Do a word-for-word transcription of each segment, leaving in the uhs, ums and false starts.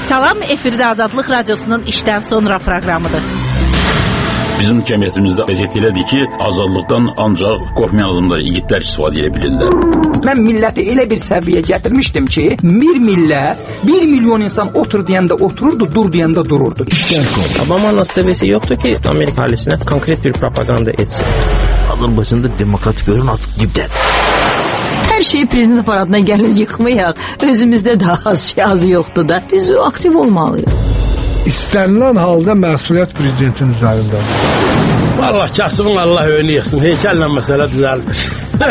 Salam, efirdə Azadlıq Radiosunun işdən sonra proqramıdır. Bizim cəmiyyətimizdə vəziyyət elədir ki, azadlıqdan ancaq qorxmayan adamlar, yiğitlər istifadə edə bilirlər. Mən milləti elə bir səviyyə gətirmişdim ki, bir millət, bir milyon insan otur deyəndə otururdu, dur deyəndə dururdu. İşdən sonra. Obama'nın seviyesi yoktu ki, Amerika ailesine konkret bir propaganda etsin. Azərbaycanda demokrat görün artıq dibdədir. Hər şeyi prezident aparatına gəlin yıxmayaq. Özümüzdə daha az şey azı yoxdur da. Biz aktiv olmalıyıq. İstənilən halda məsuliyyət prezidentin üzərindədir. Vallahi kasıbın Allah önünü yıxsın. Heykəllə məsələ düzəlmiş.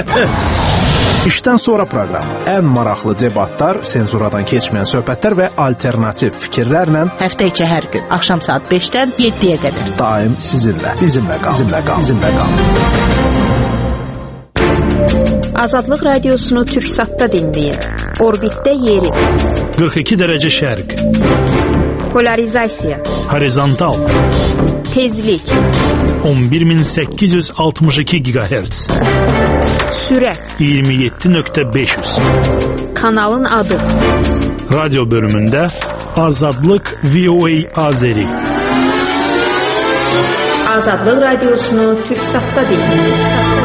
İşdən sonra proqramı. Ən maraqlı debatlar, senzuradan keçməyən söhbətlər və alternativ fikirlərlə Həftə içi hər gün axşam saat beşdən yeddiyə qədər. Daim sizinlə, bizimlə qal, bizimlə qal, bizimlə qal. Azadlıq Radiosunu Türksatda dinləyin. Orbitdə yeri. qırx iki dərəcə şərq. Polarizasiya. Horizontal. Tezlik. on bir min səkkiz yüz altmış iki gigahertz. Sürət. iyirmi yeddi nöqtə beş yüz. Kanalın adı. Radyo bölümündə Azadlıq V O A Azeri. Azadlıq Radiosunu Türksatda dinləyin.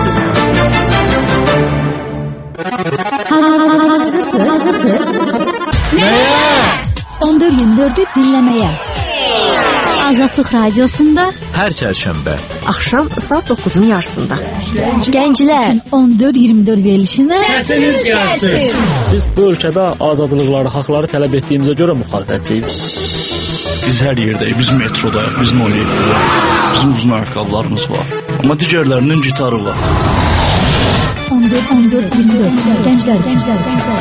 Hazırsınız? Hazırsınız? Nəyə? on dörd iyirmi dördü dinləməyə. Azadlıq Radiosunda hər çərşənbə axşam saat doqquzun yarısında. Gənclər on dörd iyirmi dörd verilişində səsiniz gəlsin. Biz bu ölkədə azadlıqları, haqları tələb etdiyimizə görə müxalifətçiyik. Biz hər yerdəyik, biz metrodayıq, biz noliyikdir. Bizim uzun ayaqqabılarımız var. Amma digərlərinin gitarı var. on dörd on dörd iyirmi dörd Gənclər, gənclər, gənclər.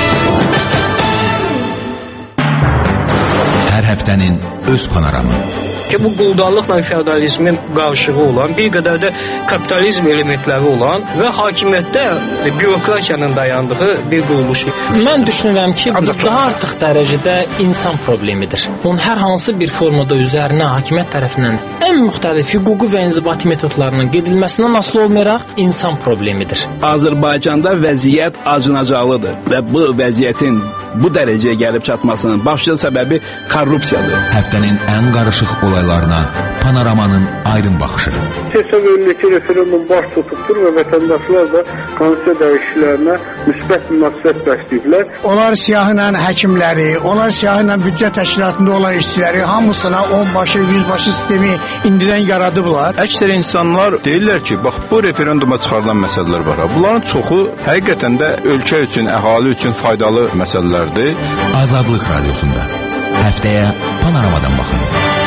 Hər həftənin öz panoramı. Ki bu quldarlıqla feodalizmin qarşılığı olan, bir qədər də kapitalizm elementləri olan və hakimiyyətdə bürokratiyanın dayandığı bir quruluşdur. Mən düşünürəm ki, bu daha artıq dərəcədə insan problemidir. Onun hər hansı bir formada üzərinə hakimiyyət tərəfindən ən müxtəlif hüquqi və inzibati metodlarının gedilməsindən asılı olmayaraq insan problemidir. Azərbaycanda vəziyyət acınacaqlıdır və bu vəziyyətin bu dərəcəyə gəlib çatmasının başlıca səbəbi korrupsiyadır. Həftənin ən qarışıq olaylarına panoramanın aydın baxışı. Hesab edilir ki, referendum baş tutubdur və vətəndaşlar da konstitusiya dəyişikliklərinə müsbət münasibət bəsləyiblər. Onlar siyahıyla həkimləri, onlar siyahıyla büdcə təşkilatında olan işçiləri hamısına onbaşı, yüzbaşı sistemi indidən yaradıblar. Əksər insanlar deyirlər ki, bax bu referenduma çıxarılan məsələlər var. Bunların çoxu həqiqətən də ölkə üçün, əhali üçün faydalı məsələlərdir. Azadlıq Radiosunda həftəyə panoramadan baxın.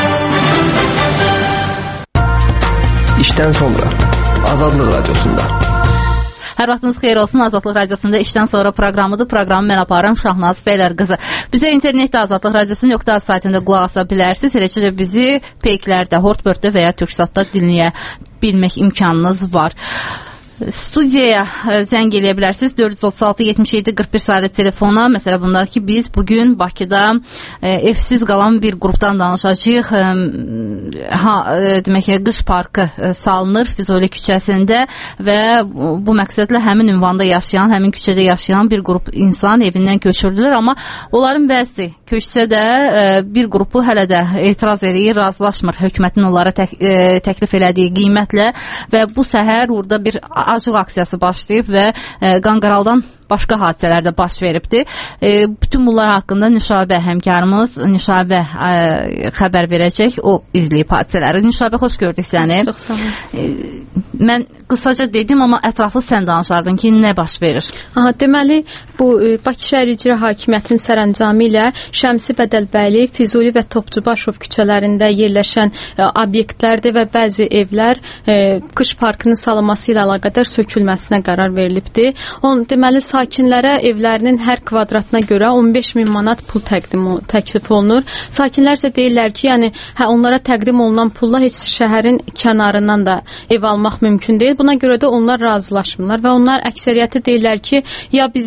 İşdən sonra Azadlıq Radiosunda. Hər vaxtınız xeyir olsun. Azadlıq Radiosunda işdən sonra proqramıdır. Proqramı mən aparım Şahnaz Bəylər qızı. Bizə internetdə Azadlıq Radiosu nöqtə az saytında qulaq asa bilərsiniz. Eləcə də bizi peyklərdə, Hortbörddə və ya Türksatda dinləyə bilmək imkanınız var. Studiyaya zəng eləyə bilərsiniz. dörd yüz otuz altı yetmiş yeddi qırx bir sayılı telefona. Məsələ bunlar ki, biz bugün Bakıda e, evsiz qalan bir qrupdan danışacağıq. E, ha, e, demək ki, qış parkı e, salınır Füzuli küçəsində və bu məqsədlə həmin ünvanda yaşayan, həmin küçədə yaşayan bir qrup insan evindən köçürdülər. Amma onların bəzi köçsə də e, bir qrupu hələ də etiraz edir, razılaşmır hökumətin onlara tək, e, təklif elədiyi qiymətlə və bu səhər orada bir acıq aksiyası başlayıb və e, Qanqaraldan başqa hadisələr də baş veribdir. E, bütün bunlar haqqında Nüşabə həmkarımız Nüşabə e, xəbər verəcək. O izləyib hadisələri. Nüşabə, xoş gördük səni. Çox sağ olun. E, mən qısaca dedim, amma ətraflı sən danışardın ki, nə baş verir? Aha, deməli, bu e, Bakı şəhər icra hakimiyyətinin sərəncamı ilə Şəmsi Bədəlbəyli, Füzuli və Topçubaşov küçələrində yerləşən e, obyektlərdir və bəzi evlər e, qış parkının salınması ilə əlaqədar sökülməsinə qərar verilibdir. On, deməli, sakinlərə evlərinin hər kvadratına görə on beş min manat pul təqdim təklif olunur. Sakinlər isə deyirlər ki, yəni hə, onlara təqdim olunan pulla heç şəhərin kənarından da ev almaq mümkün deyil. Buna görə də onlar razılaşmırlar və onlar əksəriyyəti deyirlər ki, ya bizə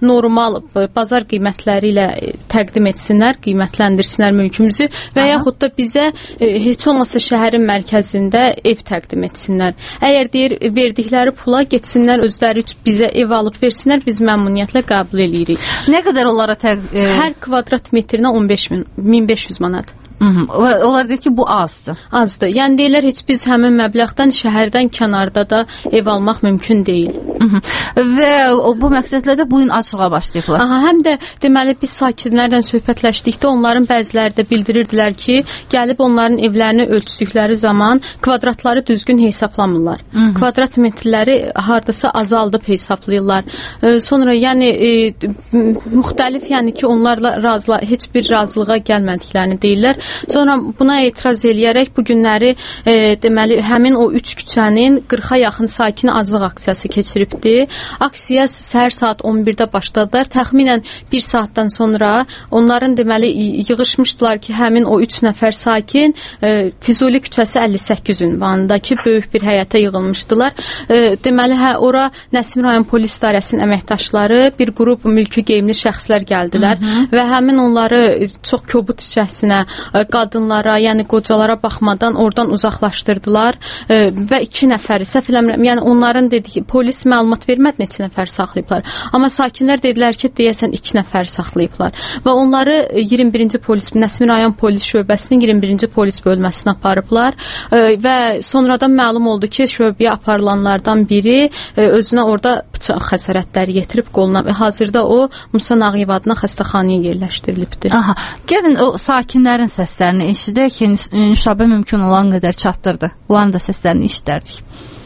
normal bazar qiymətləri ilə təqdim etsinlər, qiymətləndirsinlər mülkümüzü və Aha. yaxud da bizə e, heç olmasa şəhərin mərkəzində ev təqdim etsinlər. Əgər deyir verdikləri pula getsinlər özləri bizə ev alıb versinlər, biz məmnuniyyətlə qəbul edirik. Nə qədər onlara təq... E... Hər kvadrat metrinə on beş min, min beş yüz manat. Hı -hı. Onlar deyir ki, bu azdır. Azdır. Yəni deyirlər, heç biz həmin məbləğdən şəhərdən kənarda da ev almaq mümkün deyil. Hı -hı. Və o, bu məqsədlə də bu gün açığa başlayıblar. Aha, həm də deməli biz sakinlərlə söhbətləşdikdə onların bəziləri də bildirirdilər ki, gəlib onların evlərini ölçdükləri zaman kvadratları düzgün hesablamırlar. Hı -hı. Kvadrat metrləri hardasa azaldıb hesablayırlar. E, sonra yəni e, müxtəlif, yəni ki, onlarla razıla heç bir razılığa gəlmədiklərini deyirlər. Sonra buna etiraz eləyərək bu günləri e, deməli həmin o üç küçənin qırxa yaxın sakini aclıq aksiyası keçiribdi. Aksiya səhər saat on birdə başladılar. Təxminən bir saatdan sonra onların deməli yığışmışdılar ki, həmin o üç nəfər sakin e, Füzuli küçəsi əlli səkkiz ünvanındakı böyük bir həyətə yığılmışdılar. E, deməli hə ora Nəsimi rayon polis idarəsinin əməkdaşları, bir qrup mülki geyimli şəxslər gəldilər Hı -hı. və həmin onları çox kobud içərisinə qadınlara, yəni qocalara baxmadan oradan uzaqlaşdırdılar e, və iki nəfəri səhv eləmirəm, yəni onların dediyi polis məlumat vermədi neçə nəfər saxlayıblar. Amma sakinlər dedilər ki, deyəsən iki nəfər saxlayıblar və onları iyirmi birinci polis, Nəsimi rayon polis şöbəsinin iyirmi birinci polis bölməsinə aparıblar e, və sonradan məlum oldu ki, şöbəyə aparılanlardan biri e, özünə orada bıçaq xəsarətləri yetirib qoluna və hazırda o Musa Nağıyev adına xəstəxanaya yerləşdirilibdir. Aha, gəlin o sakinlərin səslərini eşidək ki, nüşabə mümkün olan qədər çatdırdı. Onların da səslərini eşidərdik.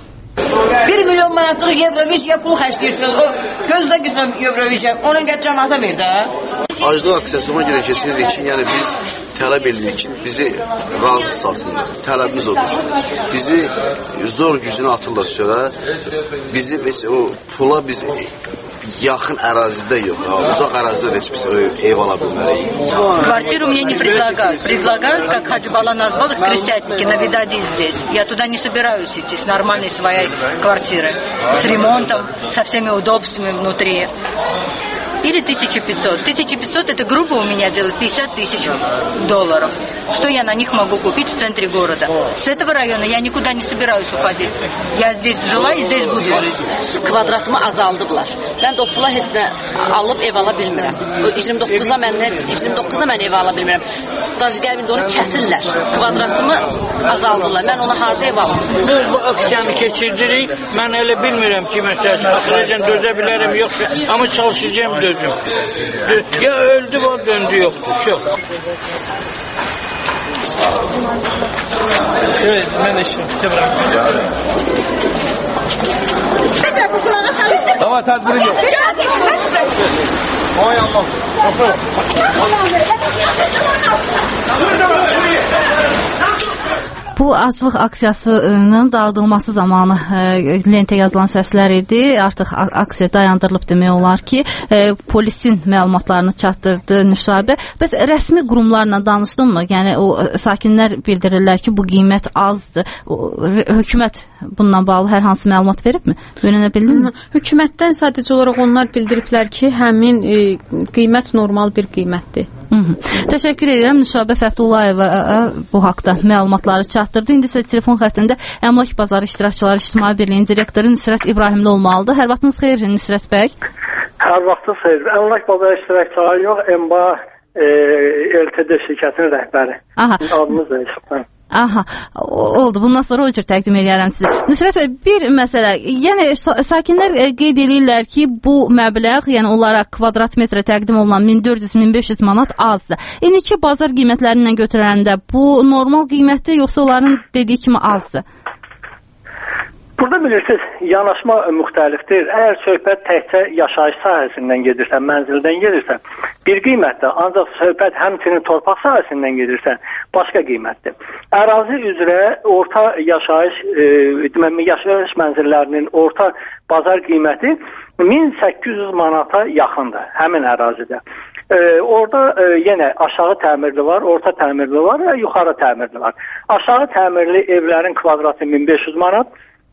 bir milyon manatlıq Euroviziya pul xərcləyirsiniz. O gözlə gözlə Euroviziya. Onun gəl cəmaata ver də. Aclıq aksiyasına görə keçirik ki, yəni biz tələb edirik ki, bizi razı salsınlar. Tələbimiz odur. Bizi zor gücünə atırlar sonra. Bizi o pula biz yaxın ərazidə yox, uzaq ərazidə heç biz ev ala bilmərik. Квартиру мне не предлагают. Предлагают, как Хаджибала назвал, их крестьянники, навидади здесь. Я туда не собираюсь идти с нормальной своей квартиры. С ремонтом, со всеми удобствами внутри. Или тысяча пятьсот. тысяча пятьсот это грубо у меня делает пятьдесят тысяч долларов. Что я на них могу купить в центре города? С этого района я никуда не собираюсь уходить. Я здесь жила и здесь буду жить. Kvadratımı azaldıblar. Ben de o pula heç nə alıb ev ala bilmirəm. iyirmi doqquza mən iyirmi doqquza mən ev ala bilmirəm. Staj gəlbində onu kəsirlər. Kvadratımı azaldılar. Mən ona harda ev alım? Biz bu aksiyanı keçirdirik. Mən elə bilmirəm ki, məsələn, çıxacağım, dözə bilərəm, yox. Amma çalışacağım dözüm. Ya öldü, o döndü, yoktu. Çok. Evet, ben de şimdi bırakıyorum. Ama tedbirin yok. Hay Allah. Bu aclıq aksiyasının dağıdılması zamanı e, lentə yazılan səslər idi. Artıq aksiya dayandırılıb demək olar ki, e, polisin məlumatlarını çatdırdı nüşabə. Bəs rəsmi qurumlarla danışdınmı? Yəni o sakinlər bildirirlər ki, bu qiymət azdır. O, hökumət bununla bağlı hər hansı məlumat veribmi? Öyrənə bildinmi? Hökumətdən sadəcə olaraq onlar bildiriblər ki, həmin e, qiymət normal bir qiymətdir. Hı -hı. Təşəkkür edirəm. Nüşabə Fətullayeva bu haqda məlumatları çatdırdı. İndi isə telefon xəttində Əmlak Bazarı İştirakçıları İctimai Birliyinin direktoru Nüsrət İbrahimli olmalıdır. Hər vaxtınız xeyir Nüsrət bəy. Hər vaxtınız xeyir. Əmlak Bazarı İştirakçıları yox, M B A e, L T D şirkətinin rəhbəri. Aha. Adınız dəyişib. Aha, oldu. Bundan sonra o cür təqdim edirəm sizə. Nüsrət bəy, bir məsələ, yəni sakinlər qeyd edirlər ki, bu məbləğ, yəni onlara kvadrat metrə təqdim olunan min dörd yüz min beş yüz manat azdır. İndiki bazar qiymətlərindən götürəndə bu normal qiymətdir, yoxsa onların dediyi kimi azdır? Burada bilirsiniz, yanaşma müxtəlifdir. Əgər söhbət təkcə yaşayış sahəsindən gedirsə, mənzildən gedirsə, bir qiymətdir. Ancaq söhbət həmçinin torpaq sahəsindən gedirsə, başqa qiymətdir. Ərazi üzrə orta yaşayış, e, deməli, yaşayış mənzillərinin orta bazar qiyməti min səkkiz yüz manata yaxındır həmin ərazidə. E, orada e, yenə aşağı təmirli var, orta təmirli var və yuxarı təmirli var. Aşağı təmirli evlərin kvadratı min beş yüz manat,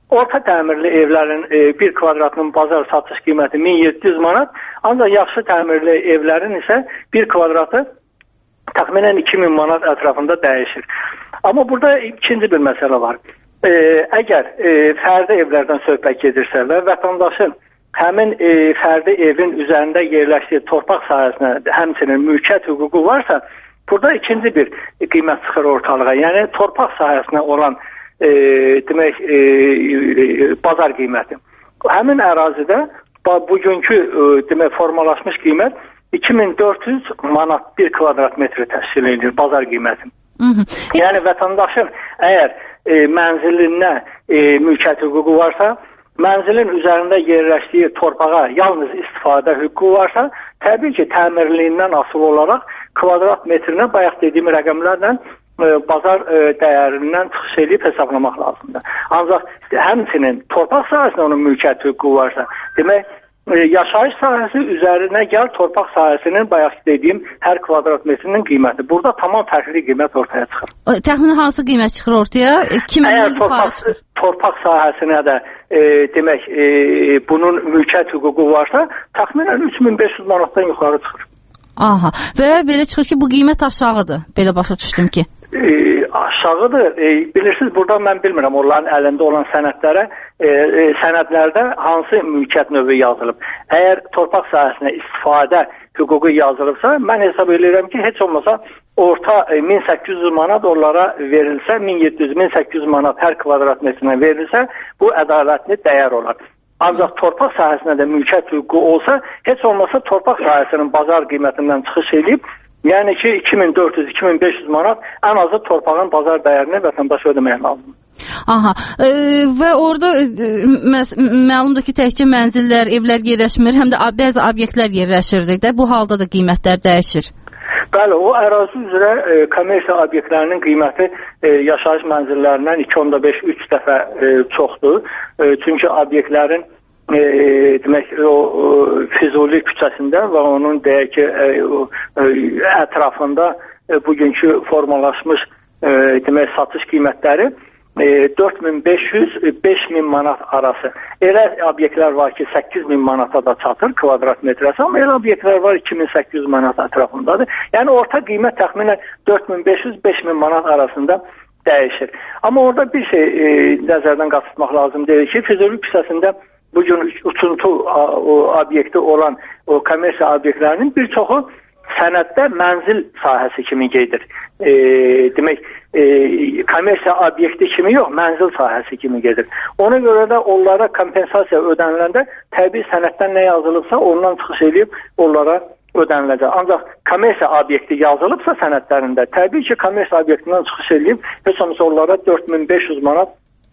orta təmirli evlərin e, bir kvadratının bazar satış qiyməti min yeddi yüz manat, ancaq yaxşı təmirli evlərin isə bir kvadratı təxminən iki min manat ətrafında dəyişir. Amma burada ikinci bir məsələ var. E, əgər e, fərdi evlərdən söhbət gedirsə və vətəndaşın həmin e, fərdi evin üzərində yerləşdiyi torpaq sahəsinə həmçinin mülkiyyət hüququ varsa, burada ikinci bir qiymət çıxır ortalığa. Yəni torpaq sahəsinə olan e, demək e, e, bazar qiyməti. Həmin ərazidə bugünkü e, demək formalaşmış qiymət iki min dörd yüz manat bir kvadrat metri təşkil edir bazar qiyməti. Hı -hı. Yəni vətəndaşın əgər e, mənzilinə e, mülkiyyət hüququ varsa, mənzilin üzərində yerləşdiyi torpağa yalnız istifadə hüququ varsa, təbii ki, təmirliyindən asılı olaraq kvadrat metrinə bayaq dediyim rəqəmlərlə e, bazar e, dəyərindən çıxış edib hesablamaq lazımdır. Ancaq həmçinin torpaq sahəsində onun mülkiyyət hüququ varsa, demək e, yaşayış sahəsi üzərinə gəl torpaq sahəsinin bayaq dediyim hər kvadrat metrinin qiyməti. Burada tamam fərqli qiymət ortaya çıxır. Təxminən hansı qiymət çıxır ortaya? Kimin torpaq, torpaq sahəsinə də e, demək e, bunun mülkiyyət hüququ varsa, təxminən üç min beş yüz manatdan yuxarı çıxır. Aha. Və belə çıxır ki, bu qiymət aşağıdır. Belə başa düşdüm ki. E, aşağıdır. E, bilirsiniz, burada mən bilmirəm onların əlində olan sənədlərə, e, e, sənədlərdə hansı mülkiyyət növü yazılıb. Əgər torpaq sahəsinə istifadə hüququ yazılıbsa, mən hesab edirəm ki, heç olmasa orta e, min səkkiz yüz manat onlara verilsə, min yeddi yüz min səkkiz yüz manat hər kvadrat metrinə verilsə, bu ədalətli dəyər olar. Ancaq torpaq sahəsinə də mülkiyyət hüququ olsa, heç olmasa torpaq sahəsinin bazar qiymətindən çıxış edib, yəni ki, iki min dörd yüz iki min beş yüz manat ən azı torpağın bazar dəyərini vətəndaş ödəmək lazımdır. Aha, e, və orada e, məlumdur ki, təkcə mənzillər, evlər yerləşmir, həm də bəzi obyektlər yerləşirdir də, bu halda da qiymətlər dəyişir. Bəli, o ərazi üzrə e, kommersiya obyektlərinin qiyməti e, yaşayış mənzillərindən iki nöqtə beş üç dəfə e, çoxdur. E, çünki obyektlərin e, demək o, o Füzuli küçəsində və onun deyək ki, e, o, e, ətrafında e, bugünkü formalaşmış e, demək satış qiymətləri dörd min beş yüz beş min manat arası. Elə obyektlər var ki, səkkiz min manata da çatır kvadrat metrəsi, amma elə obyektlər var iki min səkkiz yüz manat ətrafındadır. Yəni orta qiymət təxminən dörd min beş yüz beş min manat arasında dəyişir. Amma orada bir şey e, nəzərdən qaçırtmaq lazım deyil ki, Füzuli küçəsində bugün uçuntu o, obyekti olan o kommersiya obyektlərinin bir çoxu sənəddə mənzil sahəsi kimi gedir. E, demək, e, kommersiya obyekti kimi yox, mənzil sahəsi kimi gedir. Ona görə də onlara kompensasiya ödəniləndə təbii sənəddən nə yazılıbsa ondan çıxış edib onlara ödəniləcək. Ancaq kommersiya obyekti yazılıbsa sənədlərində təbii ki, kommersiya obyektindən çıxış edib heç olmasa onlara dörd min beş yüz manat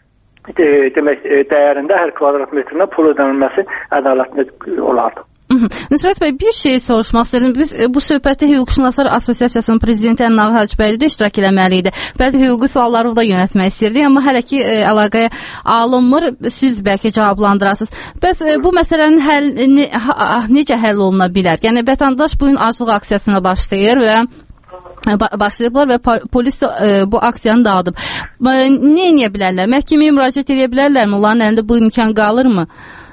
e, demək, e, dəyərində hər kvadrat metrinə pul ödənilməsi ədalətli olardı. Nüsrət bəy, bir şey soruşmaq istədim. Biz bu söhbətdə Hüquqşünaslar Assosiasiyasının prezidenti Əlnağı Hacıbəyli də iştirak eləməli idi. Bəzi hüquqi sualları da yönətmək istirdik, amma hələ ki e, əlaqəyə alınmır. Siz bəlkə cavablandırasınız. Bəs e, bu məsələnin həll, ne, ha, necə həll oluna bilər? Yəni vətəndaş bu gün aclıq aksiyasına başlayır və başlayıblar və polis də e, bu aksiyanı dağıdıb. Nə edə bilərlər? Məhkəməyə müraciət edə bilərlərmi? Onların əlində bu imkan qalırmı?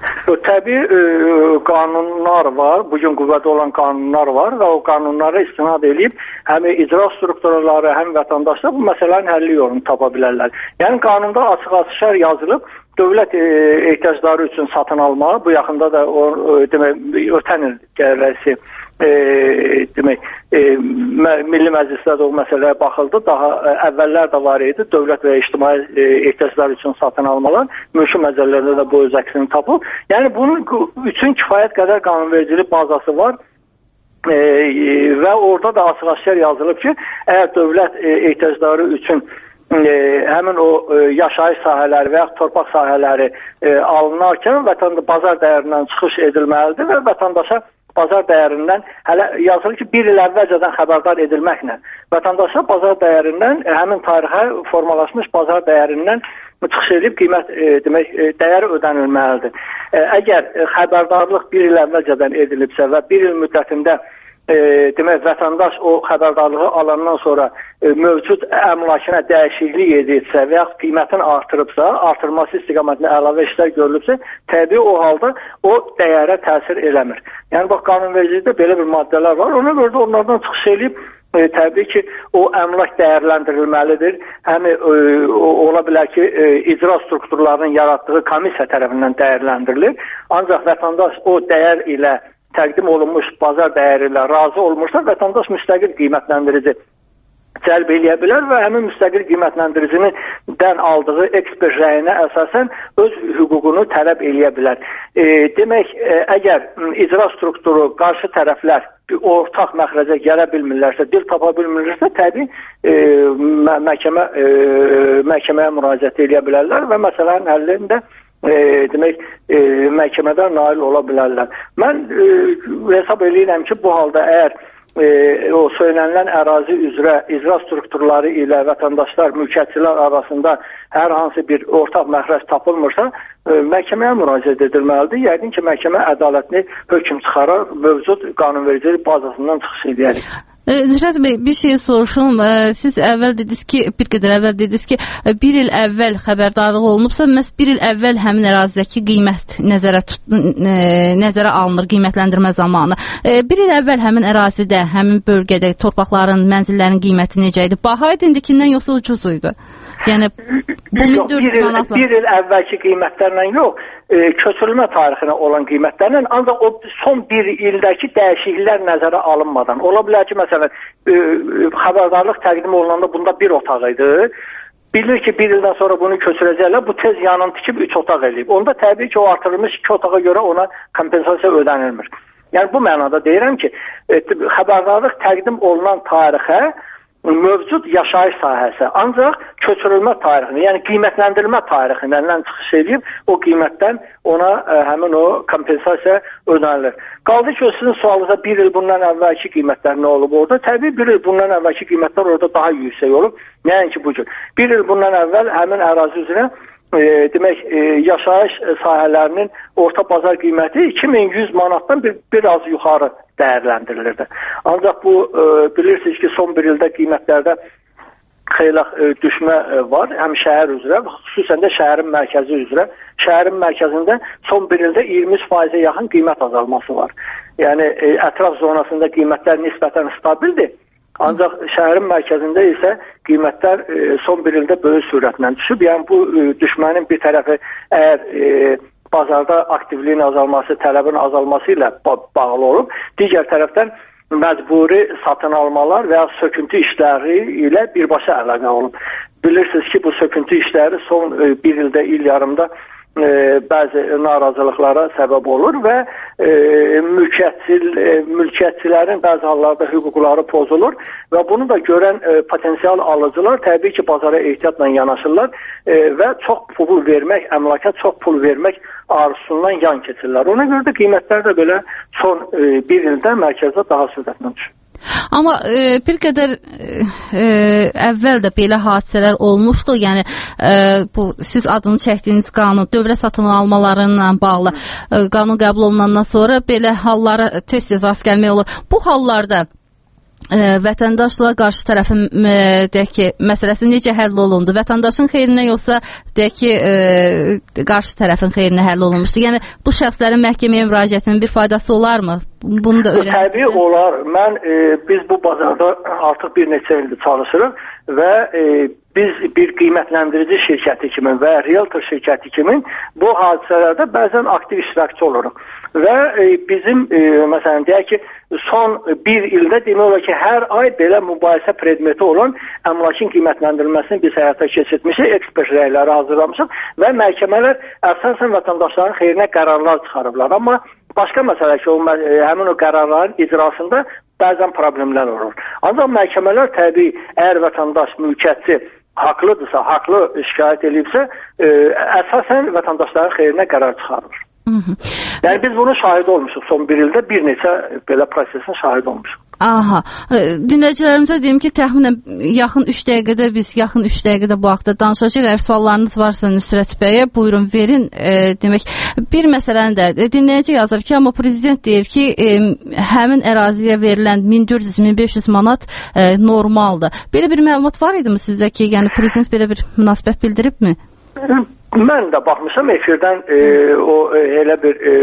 Təbii e, qanunlar var, bugün qüvvədə olan qanunlar var və o qanunlara istinad edib həm icra strukturları, həm vətəndaşlar bu məsələnin həlli yolunu tapa bilərlər. Yəni qanunda açıq-aşkar yazılıb, dövlət e, ehtiyacları üçün satın alma, bu yaxında da o e, demək ötən il gəlirəsi e, demək e, Milli Məclisdə də o məsələyə baxıldı. Daha e, əvvəllər də var idi. Dövlət və ictimai e, ehtiyaclar üçün satın almalar mülki məcəllələrdə də bu öz əksini tapıb. Yəni bunun üçün kifayət qədər qanunvericilik bazası var. E, e, və orada da açıq-aşkar yazılıb ki, əgər dövlət e, ehtiyacları üçün e, həmin o e, yaşayış sahələri və ya torpaq sahələri e, alınarkən vətəndaş bazar dəyərindən çıxış edilməlidir və vətəndaşa bazar dəyərindən hələ yazılır ki, bir il əvvəlcədən xəbərdar edilməklə vətəndaşa bazar dəyərindən həmin tarixə formalaşmış bazar dəyərindən çıxış edib qiymət e, demək e, dəyər ödənilməlidir. E, əgər e, xəbərdarlıq bir il əvvəlcədən edilibsə və bir il müddətində e, demək vətəndaş o xəbərdarlığı alandan sonra e, mövcud əmlakına dəyişiklik edirsə və yaxud qiymətini artırıbsa, artırması istiqamətində əlavə işlər görülübsə, təbii o halda o dəyərə təsir eləmir. Yəni bax, qanunvericilikdə belə bir maddələr var. Ona görə də onlardan çıxış edib E, təbii ki, o əmlak dəyərləndirilməlidir. Həm e, ola bilər ki, e, icra strukturlarının yaratdığı komissiya tərəfindən dəyərləndirilir. Ancaq vətəndaş o dəyər ilə təqdim olunmuş bazar dəyəri ilə razı olmursa, vətəndaş müstəqil qiymətləndirici cəlb eləyə bilər və həmin müstəqil qiymətləndiricinin aldığı ekspert rəyinə əsasən öz hüququnu tələb eləyə bilər. E, demək, e, əgər icra strukturu, qarşı tərəflər ortaq məxrəcə gələ bilmirlərsə, dil tapa bilmirlərsə, təbii e, məhkəmə, e, məhkəməyə müraciət eləyə bilərlər və məsələnin həllində e, demək, e, məhkəmədən nail ola bilərlər. Mən e, hesab edirəm ki, bu halda əgər E, o söylənilən ərazi üzrə icra strukturları ilə vətəndaşlar, mülkiyyətçilər arasında hər hansı bir ortaq məxrəc tapılmırsa, e, məhkəməyə müraciət edilməlidir. Yəqin ki, məhkəmə ədalətli hökm çıxarar, mövcud qanunvericilik bazasından çıxış edərik. Zürət bəy, bir şey soruşum. Siz əvvəl dediniz ki, bir qədər əvvəl dediniz ki, bir il əvvəl xəbərdarlıq olunubsa, məhz bir il əvvəl həmin ərazidəki qiymət nəzərə tut, nəzərə alınır, qiymətləndirmə zamanı. Bir il əvvəl həmin ərazidə, həmin bölgədə torpaqların, mənzillərin qiyməti necə idi? Baha idi indikindən yoxsa ucuz idi? Yəni bu min dörd yüz manatla. Bir il əvvəlki qiymətlərlə yox, e, köçürülmə tarixinə olan qiymətlərlə, ancaq o son bir ildəki dəyişikliklər nəzərə alınmadan. Ola bilər ki, məsələn, e, xəbərdarlıq təqdim olunanda bunda bir otaq idi. Bilir ki, bir ildən sonra bunu köçürəcəklər, bu tez yanını tikib üç otaq eləyib. Onda təbii ki, o artırılmış iki otağa görə ona kompensasiya ödənilmir. Yəni bu mənada deyirəm ki, e, xəbərdarlıq təqdim olunan tarixə mövcud yaşayış sahəsi, ancaq köçürülmə tarixini, yəni qiymətləndirilmə tarixindən çıxış edib, o qiymətdən ona ə, həmin o kompensasiya ödənilir. Qaldı ki, sizin sualınıza bir il bundan əvvəlki qiymətlər nə olub orada? Təbii bir il bundan əvvəlki qiymətlər orada daha yüksək olub, nəinki bu gün. Bir il bundan əvvəl həmin ərazi üzrə E, demək, e, yaşayış sahələrinin orta bazar qiyməti iki min yüz manatdan bir, biraz yuxarı dəyərləndirilirdi. Ancaq bu, e, bilirsiniz ki, son bir ildə qiymətlərdə xeyli e, düşmə e, var, həm şəhər üzrə, xüsusən də şəhərin mərkəzi üzrə. Şəhərin mərkəzində son bir ildə iyirmi üç faizə yaxın qiymət azalması var. Yəni, e, ətraf zonasında qiymətlər nisbətən stabildir. Ancaq şəhərin mərkəzində isə qiymətlər e, son bir ildə böyük sürətlə düşüb. Yəni bu e, düşmənin bir tərəfi əgər e, bazarda aktivliyin azalması, tələbin azalması ilə ba bağlı olub, digər tərəfdən məcburi satın almalar və ya söküntü işləri ilə birbaşa əlaqə olub. Bilirsiniz ki, bu söküntü işləri son e, bir ildə, il yarımda e, bəzi narazılıqlara səbəb olur və e, mülkiyyətçil, e, mülkiyyətçilərin bəzi hallarda hüquqları pozulur və bunu da görən e, potensial alıcılar təbii ki, bazara ehtiyatla yanaşırlar e, və çox pul vermək, əmlaka çox pul vermək arzusundan yan keçirlər. Ona görə də qiymətlər də belə son e, bir ildə mərkəzdə daha sürətlə düşür. Amma e, bir qədər e, əvvəl də belə hadisələr olmuşdu. Yəni e, bu siz adını çəkdiyiniz qanun, dövlət satın almalarıyla bağlı e, qanun qəbul olunandan sonra belə hallara tez-tez rast gəlmək olur. Bu hallarda e, vətəndaşla qarşı tərəfin e, deyək ki, məsələsi necə həll olundu? Vətəndaşın xeyrinə yoxsa deyək ki, e, qarşı tərəfin xeyrinə həll olunmuşdu? Yəni bu şəxslərin məhkəməyə müraciətinin bir faydası olarmı? Bunu da öyrənsiniz. Təbii olar. Mən e, biz bu bazarda artıq bir neçə ildir çalışırıq və e, biz bir qiymətləndirici şirkəti kimi və realtor şirkəti kimi bu hadisələrdə bəzən aktiv iştirakçı oluruq. Və e, bizim e, məsələn deyək ki, son bir ildə demək olar ki, hər ay belə mübahisə predmeti olan əmlakın qiymətləndirilməsini biz həyata keçirtmişik, ekspert rəyləri hazırlamışıq və məhkəmələr əsasən vətəndaşların xeyrinə qərarlar çıxarıblar. Amma başqa məsələ ki, o, həmin o qərarların icrasında bəzən problemlər olur. Ancaq məhkəmələr təbii, əgər vətəndaş, mülkiyyətçi haqlıdırsa, haqlı şikayət edibsə, e, əsasən vətəndaşların xeyrinə qərar çıxarır. Hı -hı. Yəni biz bunun şahidi olmuşuq son bir ildə, bir neçə belə prosesin şahidi olmuşuq. Aha, dinləyicilərimizə deyim ki, təxminən yaxın üç dəqiqədə biz, yaxın üç dəqiqədə bu haqda danışacağıq. Əgər suallarınız varsa Nüsrət bəyə, buyurun verin. E, demək, bir məsələni də dinləyici yazır ki, amma prezident deyir ki, e, həmin əraziyə verilən min dörd yüz min beş yüz manat e, normaldır. Belə bir məlumat var idi mi sizdə ki, yəni prezident belə bir münasibət bildiribmi? Mən də baxmışam efirdən e, o e, elə bir e,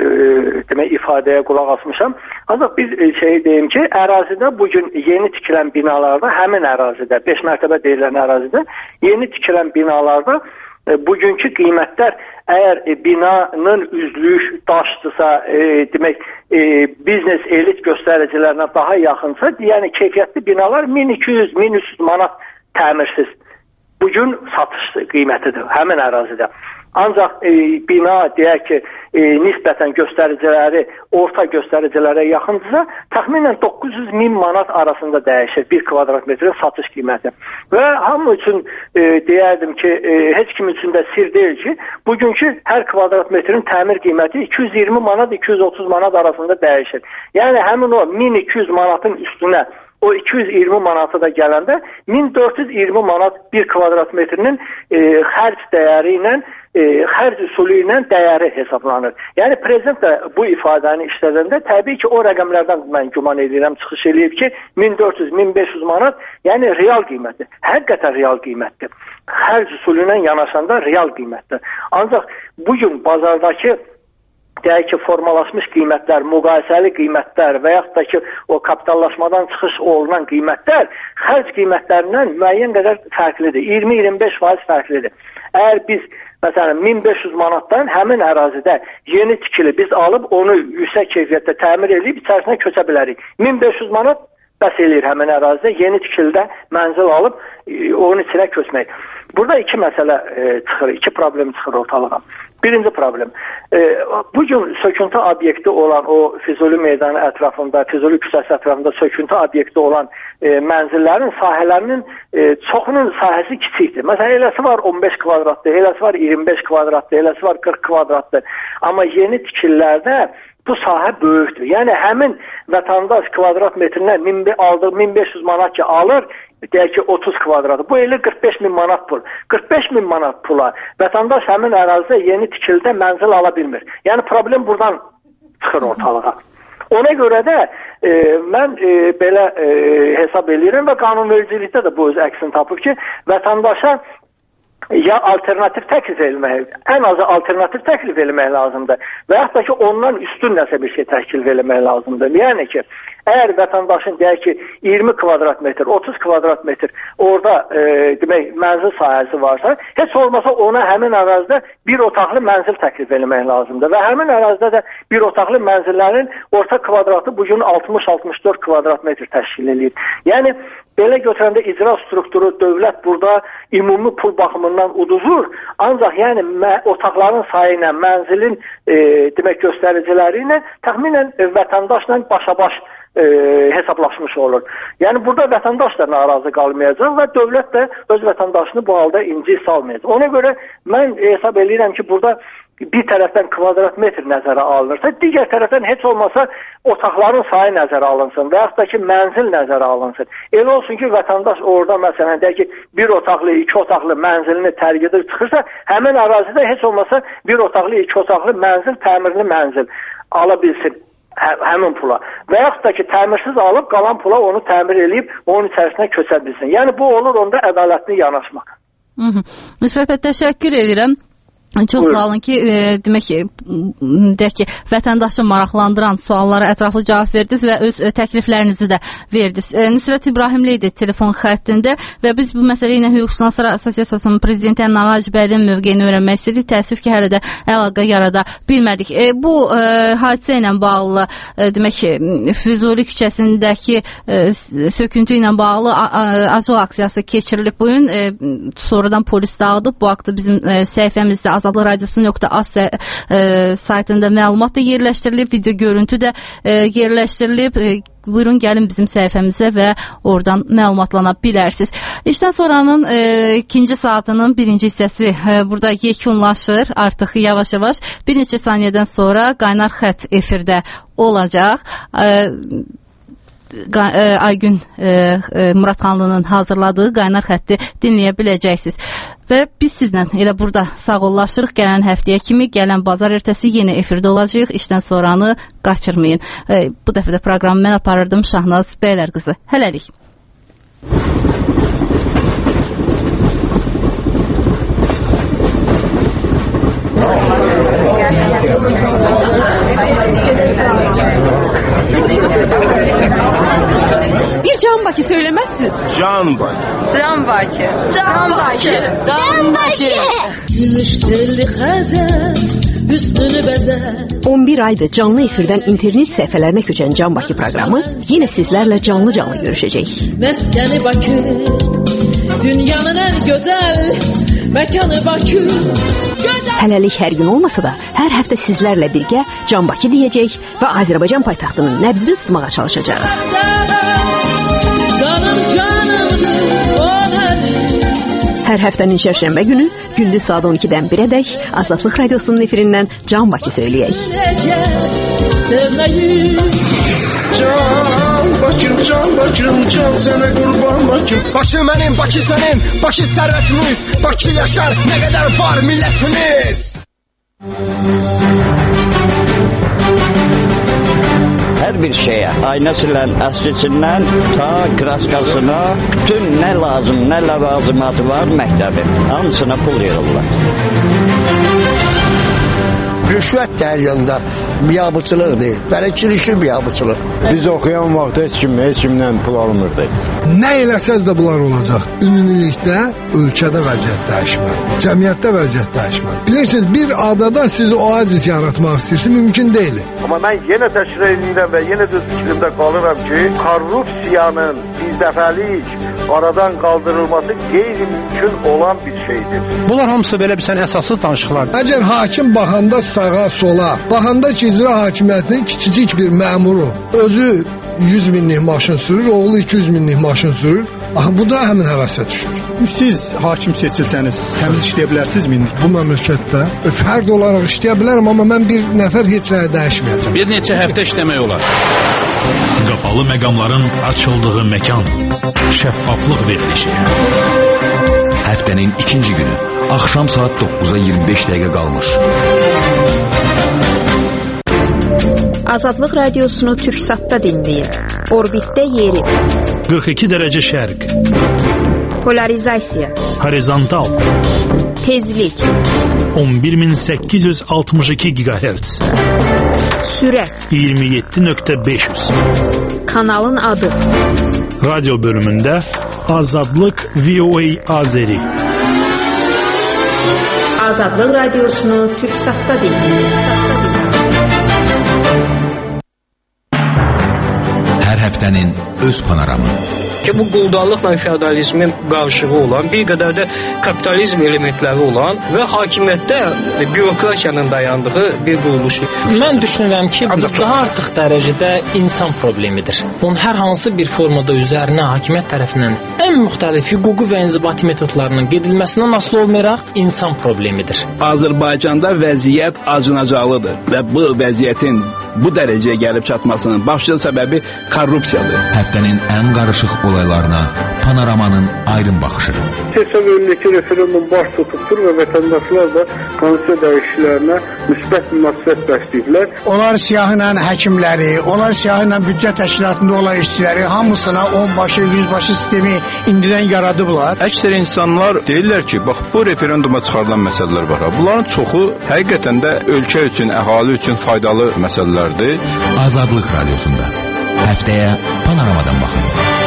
demək ifadəyə qulaq asmışam. Ancaq bir şey deyim ki, ərazidə bugün yeni tikilən binalarda, həmin ərazidə, beş mərtəbə deyilən ərazidə yeni tikilən binalarda e, bugünkü qiymətlər əgər e, binanın üzlük daşdırsa, e, demək e, biznes elit göstəricilərinə daha yaxınsa, yəni keyfiyyətli binalar min iki yüz min üç yüz manat təmirsiz. Bugün satış qiymətidir həmin ərazidə. Ancaq e, bina deyək ki, e, nisbətən göstəriciləri orta göstəricilərə yaxındırsa, təxminən doqquz yüz min manat arasında dəyişir bir kvadrat metrə satış qiyməti. Və hamı üçün e, deyərdim ki, e, heç kim üçün də sir deyil ki, bugünkü hər kvadrat metrin təmir qiyməti iki yüz iyirmi manat iki yüz otuz manat arasında dəyişir. Yəni həmin o min iki yüz manatın üstünə o iki yüz iyirmi manatı da gələndə min dörd yüz iyirmi manat bir kvadrat metrinin e, xərc dəyəri ilə, e, xərc üsulü ilə dəyəri hesablanır. Yəni prezident də bu ifadəni işlədəndə təbii ki, o rəqəmlərdən mən güman edirəm, çıxış eləyib ki, min dörd yüz min beş yüz manat, yəni real qiymətdir. Həqiqətən real qiymətdir. Xərc üsulü ilə yanaşanda real qiymətdir. Ancaq bugün bazardakı deyək ki, formalaşmış qiymətlər, müqayisəli qiymətlər və yaxud da ki, o kapitallaşmadan çıxış olunan qiymətlər xərc qiymətlərindən müəyyən qədər fərqlidir. iyirmi iyirmi beş faiz fərqlidir. Əgər biz, məsələn, min beş yüz manatdan həmin ərazidə yeni tikili biz alıb onu yüksək keyfiyyətdə təmir edib içərisinə köçə bilərik. min beş yüz manat bəs eləyir həmin ərazidə yeni tikilidə mənzil alıb e, onun içinə köçmək. Burada iki məsələ e, çıxır, iki problem çıxır ortalığa. Birinci problem, e, bugün söküntü obyekti olan o Füzuli meydanı ətrafında, Füzuli küçəsi ətrafında söküntü obyekti olan e, mənzillərin sahələrinin e, çoxunun sahəsi kiçikdir. Məsələn, eləsi var on beş kvadratdır, eləsi var iyirmi beş kvadratdır, eləsi var qırx kvadratdır. Amma yeni tikililərdə bu sahə böyükdür. Yəni həmin vətəndaş kvadrat metrindən min, aldığı min beş yüz manat ki alır, deyək ki otuz kvadratı. Bu elə qırx beş min manat pul. qırx beş min manat pula vətəndaş həmin ərazidə yeni tikilidə mənzil ala bilmir. Yəni problem buradan çıxır ortalığa. Ona görə də e, mən e, belə e, hesab edirəm və qanunvericilikdə də bu öz əksini tapıb ki, vətəndaşa ya alternativ təklif eləmək, ən azı alternativ təklif eləmək lazımdır və yaxud da ki, ondan üstün nəsə bir şey təklif eləmək lazımdır. Yəni ki, əgər vətəndaşın deyək ki, iyirmi kvadrat metr, otuz kvadrat metr orada e, demək, mənzil sahəsi varsa, heç olmasa ona həmin ərazidə bir otaqlı mənzil təklif eləmək lazımdır və həmin ərazidə də bir otaqlı mənzillərin orta kvadratı bugün altmış altmış dörd kvadrat metr təşkil edir. Yəni, belə götürəndə icra strukturu, dövlət burada ümumi pul baxımından uduzur, ancaq yəni otaqların sayı ilə, mənzilin e, demək göstəriciləri ilə təxminən e, vətəndaşla başa-baş e, hesablaşmış olur. Yəni burada vətəndaş da narazı qalmayacaq və dövlət də öz vətəndaşını bu halda inci salmayacaq. Ona görə mən hesab edirəm ki, burada bir tərəfdən kvadrat metr nəzərə alınırsa, digər tərəfdən heç olmasa otaqların sayı nəzərə alınsın və yaxud da ki, mənzil nəzərə alınsın. Elə olsun ki, vətəndaş orada məsələn deyək ki, bir otaqlı, iki otaqlı mənzilini tərk edir çıxırsa, həmin ərazidə heç olmasa bir otaqlı, iki otaqlı mənzil, təmirli mənzil ala bilsin hə, həmin pula. Və yaxud da ki, təmirsiz alıb, qalan pula onu təmir edib, onun içərisinə köçə bilsin. Yəni, bu olur onda ədalətli yanaşmaq. Müsrət, təşəkkür edirəm. Çox sağ olun ki, e, demək ki, deyək ki, vətəndaşı maraqlandıran suallara ətraflı cavab verdiniz və öz e, təkliflərinizi də verdiniz. E, Nüsrət İbrahimli idi telefon xəttində və biz bu məsələ ilə Hüquqşünaslar Assosiasiyasının prezidenti Nağac bəyinin mövqeyini öyrənmək istədik. Təəssüf ki, hələ də əlaqə yarada bilmədik. E, bu e, hadisə ilə bağlı, e, demək ki, Füzuli küçəsindəki e, söküntü ilə bağlı acıl aksiyası keçirilib bu gün. E, sonradan polis dağıdıb. Bu haqda bizim e, səhifəmizdə Azadlıq Radiosu nöqtə az e, saytında məlumat da yerləşdirilib, video görüntü də e, yerləşdirilib. E, buyurun gəlin bizim səhifəmizə və oradan məlumatlana bilərsiniz. İşdən sonranın e, ikinci saatının birinci hissəsi e, burada yekunlaşır. Artıq yavaş-yavaş bir neçə saniyədən sonra qaynar xətt efirdə olacaq. E, Aygün Muradxanlının hazırladığı Qaynar xətti dinləyə biləcəksiniz. Və biz sizlə elə burada sağollaşırıq. Gələn həftəyə kimi, gələn bazar ertəsi yenə efirdə olacağıq. İşdən sonranı qaçırmayın. Bu dəfə də proqramı mən aparırdım, Şahnaz Bəylərqızı. Hələlik. Bir Can Bakı söylemezsiniz. Can Bakı. Can Bakı. Can Bakı. Can Bakı. Gümüş telli xəzər, üstünü bəzər. on bir aydır canlı efirdən internet səhifələrinə köçən Can Bakı proqramı yenə sizlərlə canlı-canlı görüşəcək. Məskəni Bakı, dünyanın ən gözəl məkanı Bakı. Hələlik hər gün olmasa da, hər həftə sizlərlə birgə Can Bakı deyəcək və Azərbaycan paytaxtının nəbzini tutmağa çalışacaq. Canım canımdır, o nədir? Hər həftənin şərşənbə günü gündüz saat on ikidən birədək Azadlıq Radiosunun efirindən Can Bakı söyləyək. Can Bakım, can Bakım, can sənə qurban Bakım. Bakı mənim, Bakı sənin, Bakı sərvətimiz, Bakı yaşar, nə qədər var millətimiz. Hər bir şeyə, aynasıyla əslisindən ta kraskasına, bütün nə lazım, nə ləvazimatı var məktəbin, hamısına pul yığırlar. Rüşvət də hər yanda biabıçılıqdır. Bələdçilikli biabıçılıq. Biz oxuyan vaxt heç kim, heç kimdən pul almırdı. Nə eləsəz də bunlar olacaq. Ümumilikdə ölkədə vəziyyət dəyişməlidir. Cəmiyyətdə vəziyyət dəyişməlidir. Bilirsiniz, bir adada siz oazis yaratmaq istəyirsiniz, mümkün deyil. Amma mən yenə təkrar edirəm və yenə də fikrimdə qalıram ki, korrupsiyanın birdəfəlik aradan qaldırılması qeyri-mümkün olan bir şeydir. Bunlar hamısı belə bir sən əsassız danışıqlardır. Əgər hakim baxanda sağa sola, baxanda ki, icra hakimiyyətinin kiçicik bir məmuru özü yüz minlik maşın sürür, oğlu iki yüz minlik maşın sürür. Axı, bu da həmin həvəsə düşür. Siz hakim seçilsəniz, təmiz işləyə bilərsiniz mi? Bu məmləkətdə fərd olaraq işləyə bilərəm, amma mən bir nəfər heç nəyə dəyişməyəcəm. Bir neçə həftə işləmək olar. Qapalı məqamların açıldığı məkan, şəffaflıq verilişi. Həftənin ikinci günü, axşam saat doqquza iyirmi beş dəqiqə qalmış. Azadlıq Radiosunu Türksatda dinləyin. Orbitdə yeri. qırx iki dərəcə şərq. Polarizasiya. Horizontal. Tezlik. on bir min səkkiz yüz altmış iki gigahertz. Sürət. iyirmi yeddi nöqtə beş yüz. Kanalın adı. Radyo bölümündə Azadlıq V O A Azeri. Azadlıq Radiosunu Türksatda dinləyin. Hər həftənin öz panoramı. Ki bu quldarlıqla feodalizmin qarşığı olan, bir qədər də kapitalizm elementləri olan və hakimiyyətdə bürokratiyanın dayandığı bir quruluşdur. Mən düşünürəm ki, bu daha artıq dərəcədə insan problemidir. Bunun hər hansı bir formada üzərinə hakimiyyət tərəfindən ən müxtəlif hüquqi və inzibati metodlarının gedilməsindən asılı olmayaraq insan problemidir. Azərbaycanda vəziyyət acınacaqlıdır və bu vəziyyətin bu dərəcəyə gəlib çatmasının başlıca səbəbi korrupsiyadır. Həftənin ən qarışıq olaylarına Panoramanın aydın baxışı. Hesab önündəki referendum baş tutubdur və vətəndaşlar da konstitusiya dəyişikliklərinə müsbət münasibət bəsləyiblər. Onlar siyahı ilə həkimləri, onlar siyahı ilə büdcə təşkilatında olan işçiləri hamısına on başı, yüz başı sistemi indidən yaradıblar. Əksər insanlar deyirlər ki, bax bu referenduma çıxarılan məsələlər var. Bunların çoxu həqiqətən də ölkə üçün, əhali üçün faydalı məsələlərdir. Azadlıq Radiosunda həftəyə Panoramadan baxın.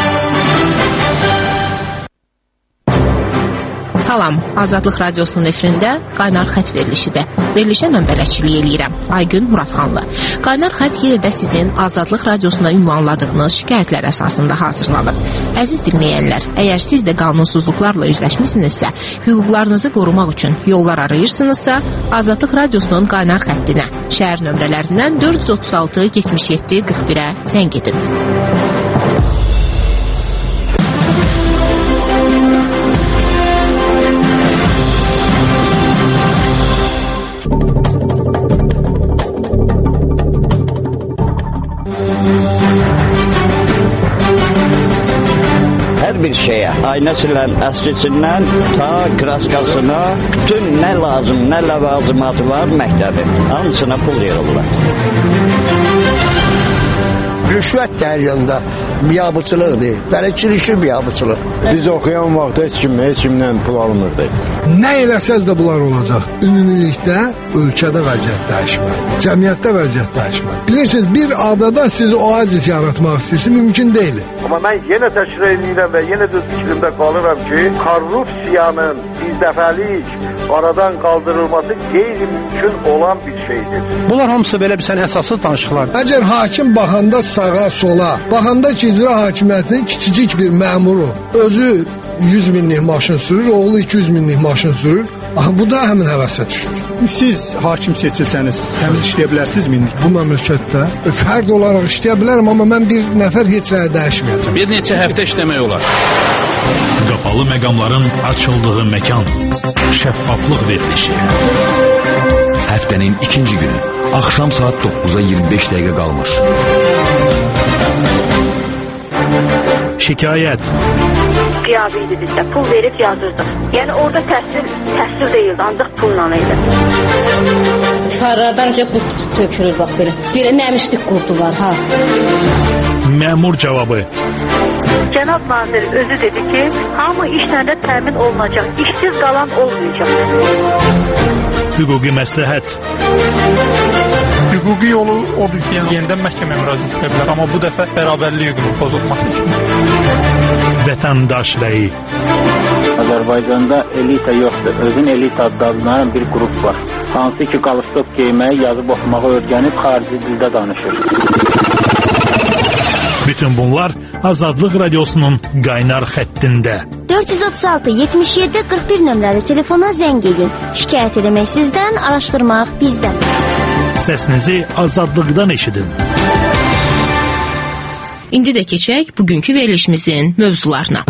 Salam, Azadlıq Radiosunun efirində Qaynar xət verilişidir. Verilişə mən bələdçilik eləyirəm. Aygün Muradxanlı. Qaynar xət yenə də sizin Azadlıq Radiosuna ünvanladığınız şikayətlər əsasında hazırlanıb. Əziz dinləyənlər, əgər siz də qanunsuzluqlarla üzləşmisinizsə, hüquqlarınızı qorumaq üçün yollar arayırsınızsa, Azadlıq Radiosunun Qaynar xəttinə, şəhər nömrələrindən dörd yüz otuz altı yetmiş yeddi qırx birə zəng edin. hər bir şeyə, aynə silən əskisindən ta kraskasına, bütün nə lazım, nə ləvazimatı var məktəbin, hamısına pul yığırlar. Rüşvət dəryanında biabıçılıqdır. Bələdçilik biabıçılıq. Biz oxuyan vaxt heç kim, heç kimdən pul almırdı. Nə eləsəz də bunlar olacaq. Ümumilikdə ölkədə vəziyyət dəyişməlidir. Cəmiyyətdə vəziyyət dəyişməlidir. Bilirsiniz, bir adada siz oazis yaratmaq istəyirsiniz, mümkün deyil. Amma mən yenə təkrar edirəm və yenə də fikrimdə qalıram ki, korrupsiyanın birdəfəlik aradan qaldırılması qeyri-mümkün olan bir şeydir. Bunlar hamısı belə bir sən əsaslı danışıqlardır. Əgər hakim baxanda sağa, sola, baxanda ki, icra hakimiyyətinin kiçicik bir məmuru özü yüz minlik maşın sürür, oğlu iki yüz minlik maşın sürür. Aha, bu da həmin həvəsə düşür. Siz hakim seçilsəniz, təmiz işləyə bilərsinizmi? Bu məmləkətdə fərd olaraq işləyə bilərəm, amma mən bir nəfər heç nəyə dəyişməyəcəm. Bir neçə həftə işləmək olar. Qapalı məqamların açıldığı məkan. Şəffaflıq verilişi. Həftənin ikinci günü. Axşam saat dokkuza iyirmi beş dəqiqə qalmış. Şikayət. Qiyabi idi bizdə. Pul verib yazırdı. Yəni orada təhsil, təhsil deyildi, ancaq pulla idi. Tikarlardan necə qurt tökülür, bax belə. Belə nəmişlik qurdu var, ha. Məmur cavabı. Cənab nazir özü dedi ki, hamı işlərdə təmin olunacaq, işsiz qalan olmayacaq. Hüquqi məsləhət. Hüquqi yolu odur ki, yəni yenidən məhkəməyə müraciət edə bilər, amma bu dəfə bərabərlik hüququnun pozulması üçün. Vətəndaş rəyi. Azərbaycanda elita yoxdur. Özün elita adlanan bir qrup var. Hansı ki, qalstok geyməyi, yazıb oxumağı öyrənib xarici dildə danışır. Bütün bunlar Azadlıq Radiosunun qaynar xəttində. dörd yüz otuz altı yetmiş yeddi qırx bir nömrəli telefona zəng edin. Şikayət eləmək sizdən, araşdırmaq bizdən. Səsinizi azadlıqdan eşidin. İndi də keçək bugünkü verilişimizin mövzularına.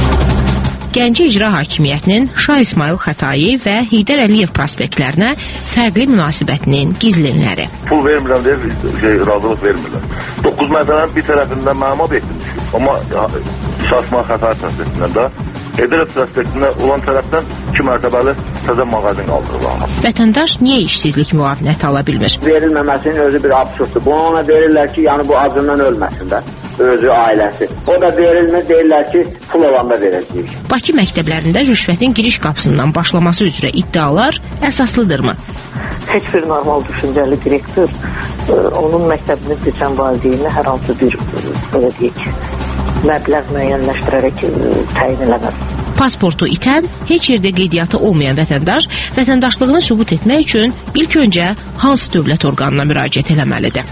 Gəncə İcra Hakimiyyətinin Şah İsmayıl Xətai və Heydər Əliyev prospektlərinə fərqli münasibətinin gizlinləri. Pul vermirəm deyə şey, razılıq vermirlər. doqquz mərtəbənin bir tərəfindən mənim obyektim düşür. Amma Şah İsmayıl Xətai prospektindən də Heydər prospektinə olan tərəfdən iki mərtəbəli təzə mağazin qaldırırlar. Vətəndaş niyə işsizlik müavinəti ala bilmir? Verilməməsinin özü bir absurddur. Bunu ona verirlər ki, yəni bu acından ölməsin də. Özü, ailəsi. O da verilmir, deyirlər ki, pul olanda verəcəyik. Bakı məktəblərində rüşvətin giriş qapısından başlaması üzrə iddialar əsaslıdırmı? Heç bir normal düşüncəli direktor e, onun məktəbini seçən valideyni hər hansı bir, belə deyək, məbləğ müəyyənləşdirərək e, təyin eləməz. Pasportu itən, heç yerdə qeydiyyatı olmayan vətəndaş vətəndaşlığını sübut etmək üçün ilk öncə hansı dövlət orqanına müraciət eləməlidir?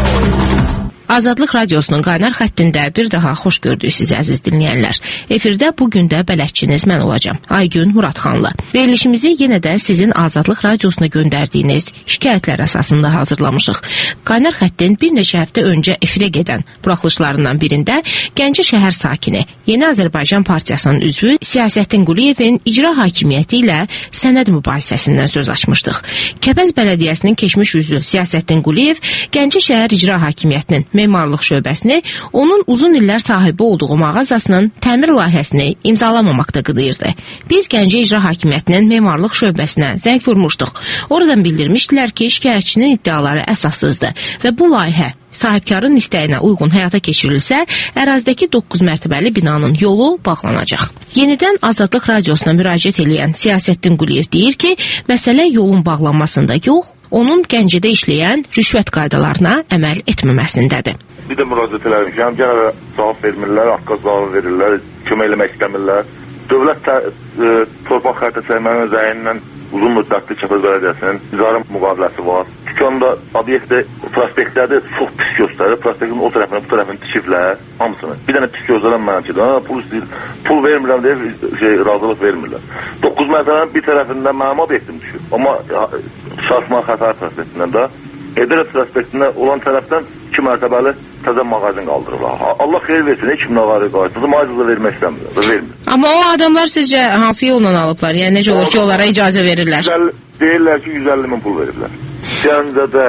Azadlıq Radiosunun qaynar xəttində bir daha xoş gördük sizi əziz dinləyənlər. Efirdə bugün də bələdçiniz mən olacam. Aygün Muradxanlı. Verilişimizi yenə də sizin Azadlıq Radiosuna göndərdiyiniz şikayətlər əsasında hazırlamışıq. Qaynar xəttin bir neçə həftə öncə efirə gedən buraxılışlarından birində Gəncə şəhər sakini, Yeni Azərbaycan Partiyasının üzvü Siyasəttin Quliyevin icra hakimiyyəti ilə sənəd mübahisəsindən söz açmışdıq. Kəbəz Bələdiyyəsinin keçmiş üzvü Siyasəttin Quliyev Gəncə şəhər icra hakimiyyətinin memarlıq şöbəsini onun uzun illər sahibi olduğu mağazasının təmir layihəsini imzalamamaqda qıdıyırdı. Biz Gəncə İcra Hakimiyyətinin memarlıq şöbəsinə zəng vurmuşduq. Oradan bildirmişdilər ki, şikayətçinin iddiaları əsassızdır və bu layihə sahibkarın istəyinə uyğun həyata keçirilsə, ərazidəki doqquz mərtəbəli binanın yolu bağlanacaq. Yenidən Azadlıq Radiosuna müraciət edən Siyasəttin Quliyev deyir ki, məsələ yolun bağlanmasında yox, onun Gəncədə işləyən rüşvət qaydalarına əməl etməməsindədir. Bir də müraciət elərim ki, həm gələ cavab vermirlər, haqqa cavab verirlər, kömək eləmək istəmirlər. Dövlət tə, e, torpaq xəritə çəkmənin zəyindən uzun müddətli Kəbəz Bələdiyyəsinin icarə müqaviləsi var. Dükanda, obyekdə, prospektlərdə çox pis göstərir. Prospektin o tərəfini, bu tərəfini tikiblər, hamısını. Bir dənə pis gözlənən mənə ki, pul istəyir, pul vermirəm deyə şey, razılıq vermirlər. doqquz mərtəbənin bir tərəfindən mənim obyektim düşür. Amma Şah İsmayıl Xətai prospektindən də Heydər prospektinə olan tərəfdən iki mərtəbəli təzə mağazin qaldırırlar. Allah xeyir versin, heç kim nəvarı qayıtdı. Mağazada vermək istəmirlər, vermir. Amma o adamlar sizcə hansı yolla alıblar? Yəni necə olur ki, onlara icazə verirlər? Deyirlər ki, yüz əlli min pul verirlər. Gəncədə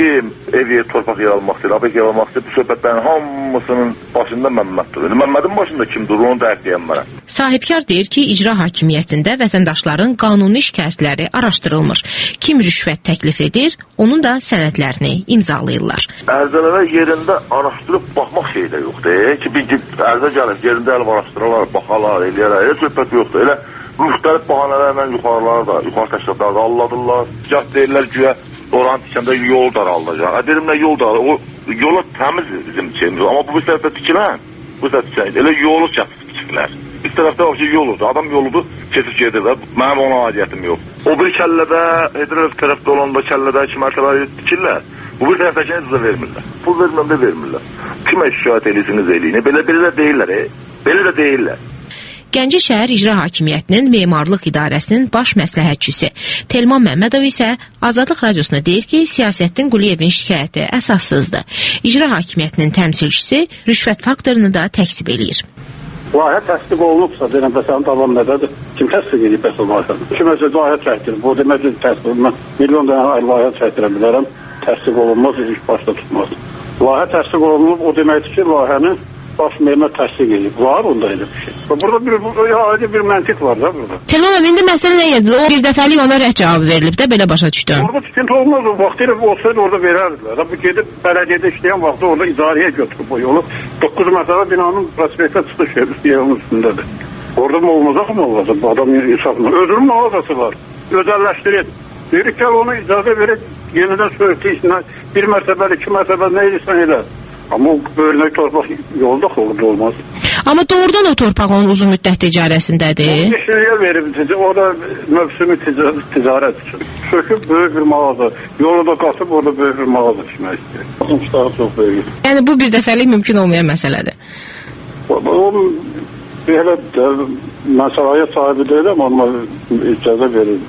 kim ev yer, torpaq yer almaq istəyir, abək yer almaq istəyir, bu söhbətlərin hamısının başında Məmməd durur. Məmmədin başında kim durur, onu da əkləyəm mənə. Sahibkar deyir ki, icra hakimiyyətində vətəndaşların qanuni şikayətləri araşdırılmır. Kim rüşvət təklif edir, onun da sənədlərini imzalayırlar. Ərzələrə yerində araşdırıb baxmaq şey də yoxdur. Ki, bir ərzə gəlib, yerində əlib araşdırırlar, baxarlar, eləyərlər. Elə söhbət yoxdur. Elə müxtəlif bahanələrlə yuxarıları da, yuxarı təşkilatları da alladırlar. Gah deyirlər güya oranı tikəndə yol daraldacaq. Deyirəm nə yol daraldacaq? O yola təmiz bizim şeyimiz. Amma bu bir tərəfdə tikilən, bu tərəfdə tikilən. Elə yolu tikilər. Bir tərəfdə o ki yoludur. Adam yoludur, keçib gedirlər. Mənim ona aidiyyətim yox. O bir kəllədə, Heydərəliyev tərəfdə olanda kəllədə iki mərtəbə tikirlər. Bu bir tərəfdəkini sizə vermirlər. Pul verməm də vermirlər. Kimə şikayət edirsiniz eləyin. Belə belə də deyirlər. E? Belə də deyirlər. Gəncə şəhər İcra Hakimiyyətinin Memarlıq İdarəsinin baş məsləhətçisi Telman Məmmədov isə Azadlıq Radiosuna deyir ki, Siyasəttin Quliyevin şikayəti əsassızdır. İcra Hakimiyyətinin təmsilçisi rüşvət faktorunu da təksib eləyir. Layihə təsdiq olunubsa, deyirəm, bəsənin davam nədədir? Kim təsdiq edib bəs o layihəni? Kiməsə layihə çəkdirir. Bu demək ki, təsdiq olunmaz. Milyon dənə layihə çəkdirə bilərəm. Təsdiq olunmaz, ilk başda tutmaz. Layihə təsdiq olunub, o deməkdir ki, layihəni baş memur təsdiq edib. Var onda elə bir şey. Burada bir, ayrı bir məntiq var da burada. Telman əmi, indi məsələ nə edir? O bir dəfəlik ona rədd cavabı verilib də, belə başa düşdüm. Orada tikinti olmaz, o vaxt elə olsaydı orada verərdilər. Bu gedib bələdiyyədə işləyən vaxtda orada idarəyə götürüb o yolu. doqquz məsələ binanın prospektə çıxış yerinin üstündədir. Orada mı olmayacaq mı olacaq? Bu adam insafına. Özünün mağazası var. Özəlləşdirir. Deyirik ki, onu icazə verib yenidən söhbətə işinə bir mərtəbəli, iki mərtəbəli nə edirsən elə. Amma o böyrünək torpaq yolda orada olmaz. Amma doğrudan o torpaq onun uzun müddət ticarəsindədir. beş il verib, o da mövsümü ticarət üçün. Söküb böyük bir mağaza, yolu da qatıb orada böyük bir mağaza tikmək istəyir. Baxın ki, daha çox böyük. Yəni bu bir dəfəlik mümkün olmayan məsələdir. O, o belə mən səlahiyyət sahibi deyiləm, amma icazə verir.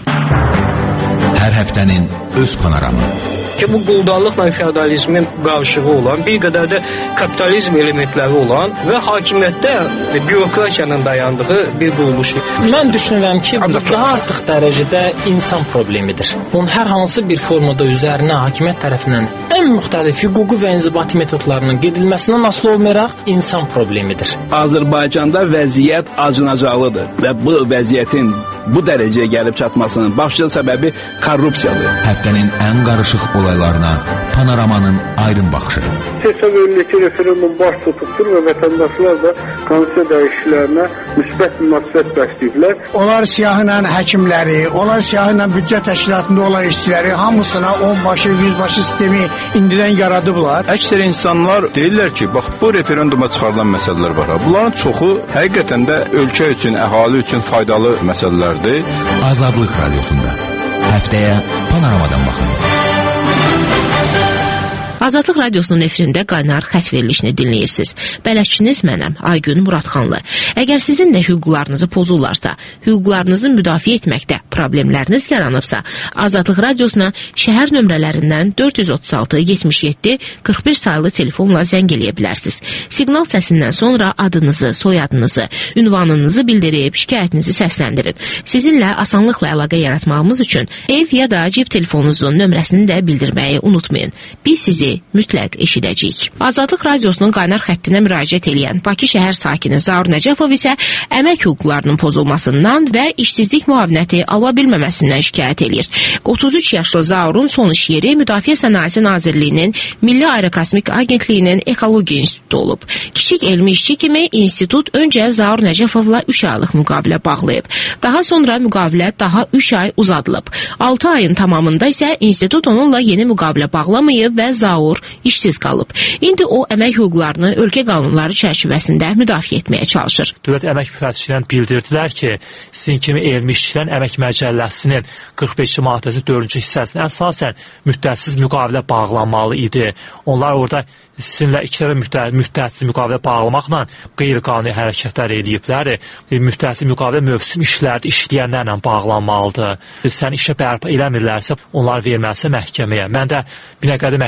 Hər həftənin öz panoramı. Ki bu quldarlıqla feodalizmin qarışığı olan, bir qədər də kapitalizm elementləri olan və hakimiyyətdə bürokrasiyanın dayandığı bir quruluşdur. Mən düşünürəm ki, bu daha artıq dərəcədə insan problemidir. Onun hər hansı bir formada üzərinə hakimiyyət tərəfindən ən müxtəlif hüquqi və inzibati metodlarının gedilməsindən asılı olmayaraq insan problemidir. Azərbaycanda vəziyyət acınacaqlıdır və bu vəziyyətin bu dərəcəyə gəlib çatmasının başlıca səbəbi korrupsiyadır. Həftənin ən qarışıq olaylarına Panoramanın aydın baxışı. Hesab edilir ki, referendum baş tutubdur və vətəndaşlar da konstitusiya dəyişikliklərinə müsbət münasibət bəsləyiblər. Onlar siyahıyla həkimləri, onlar siyahıyla büdcə təşkilatında olan işçiləri hamısına onbaşı, yüzbaşı sistemi indidən yaradıblar. Əksər insanlar deyirlər ki, bax bu referenduma çıxarılan məsələlər var. Bunların çoxu həqiqətən də ölkə üçün, əhali üçün faydalı məsələlərdir. Azadlıq Radiosunda həftəyə Panoramadan baxın. Azadlıq Radiosunun efirində qaynar xət verilişini dinləyirsiniz. Bələdçiniz mənəm, Aygün Muradxanlı. Əgər sizin də hüquqlarınızı pozurlarsa, hüquqlarınızı müdafiə etməkdə problemləriniz yaranıbsa, Azadlıq Radiosuna şəhər nömrələrindən dörd yüz otuz altı yetmiş yeddi qırx bir sayılı telefonla zəng eləyə bilərsiniz. Siqnal səsindən sonra adınızı, soyadınızı, ünvanınızı bildirib şikayətinizi səsləndirin. Sizinlə asanlıqla əlaqə yaratmağımız üçün ev ya da cib telefonunuzun nömrəsini də bildirməyi unutmayın. Biz sizi mütləq eşidəcəyik. Azadlıq Radiosunun qaynar xəttinə müraciət edən Bakı şəhər sakini Zaur Nəcəfov isə əmək hüquqlarının pozulmasından və işsizlik müavinəti ala bilməməsindən şikayət edir. otuz üç yaşlı Zaurun son iş yeri Müdafiə Sənayesi Nazirliyinin Milli Aerokosmik Agentliyinin Ekologiya İnstitutu olub. Kiçik elmi işçi kimi institut öncə Zaur Nəcəfovla üç aylıq müqavilə bağlayıb. Daha sonra müqavilə daha üç ay uzadılıb. altı ayın tamamında isə institut onunla yeni müqavilə bağlamayıb və Zaur işsiz qalıb. İndi o əmək hüquqlarını ölkə qanunları çərçivəsində müdafiə etməyə çalışır. Dövlət Əmək Müfəttişlərindən bildirdilər ki, sizin kimi elmi işçilərin əmək məcəlləsinin qırx beşinci maddəsinin dördüncü hissəsinə əsasən müddətsiz müqavilə bağlanmalı idi. Onlar orada sizinlə iki dəfə müddətsiz müqavilə bağlamaqla qeyri-qanuni hərəkətlər ediblər. Müddətsiz müqavilə mövsüm işlərdə işləyənlərlə bağlanmalıdır. Sən işə bərpa eləmirlərsə, onlar verməlisə məhkəməyə. Mən də Binəqədi məhkəməsinə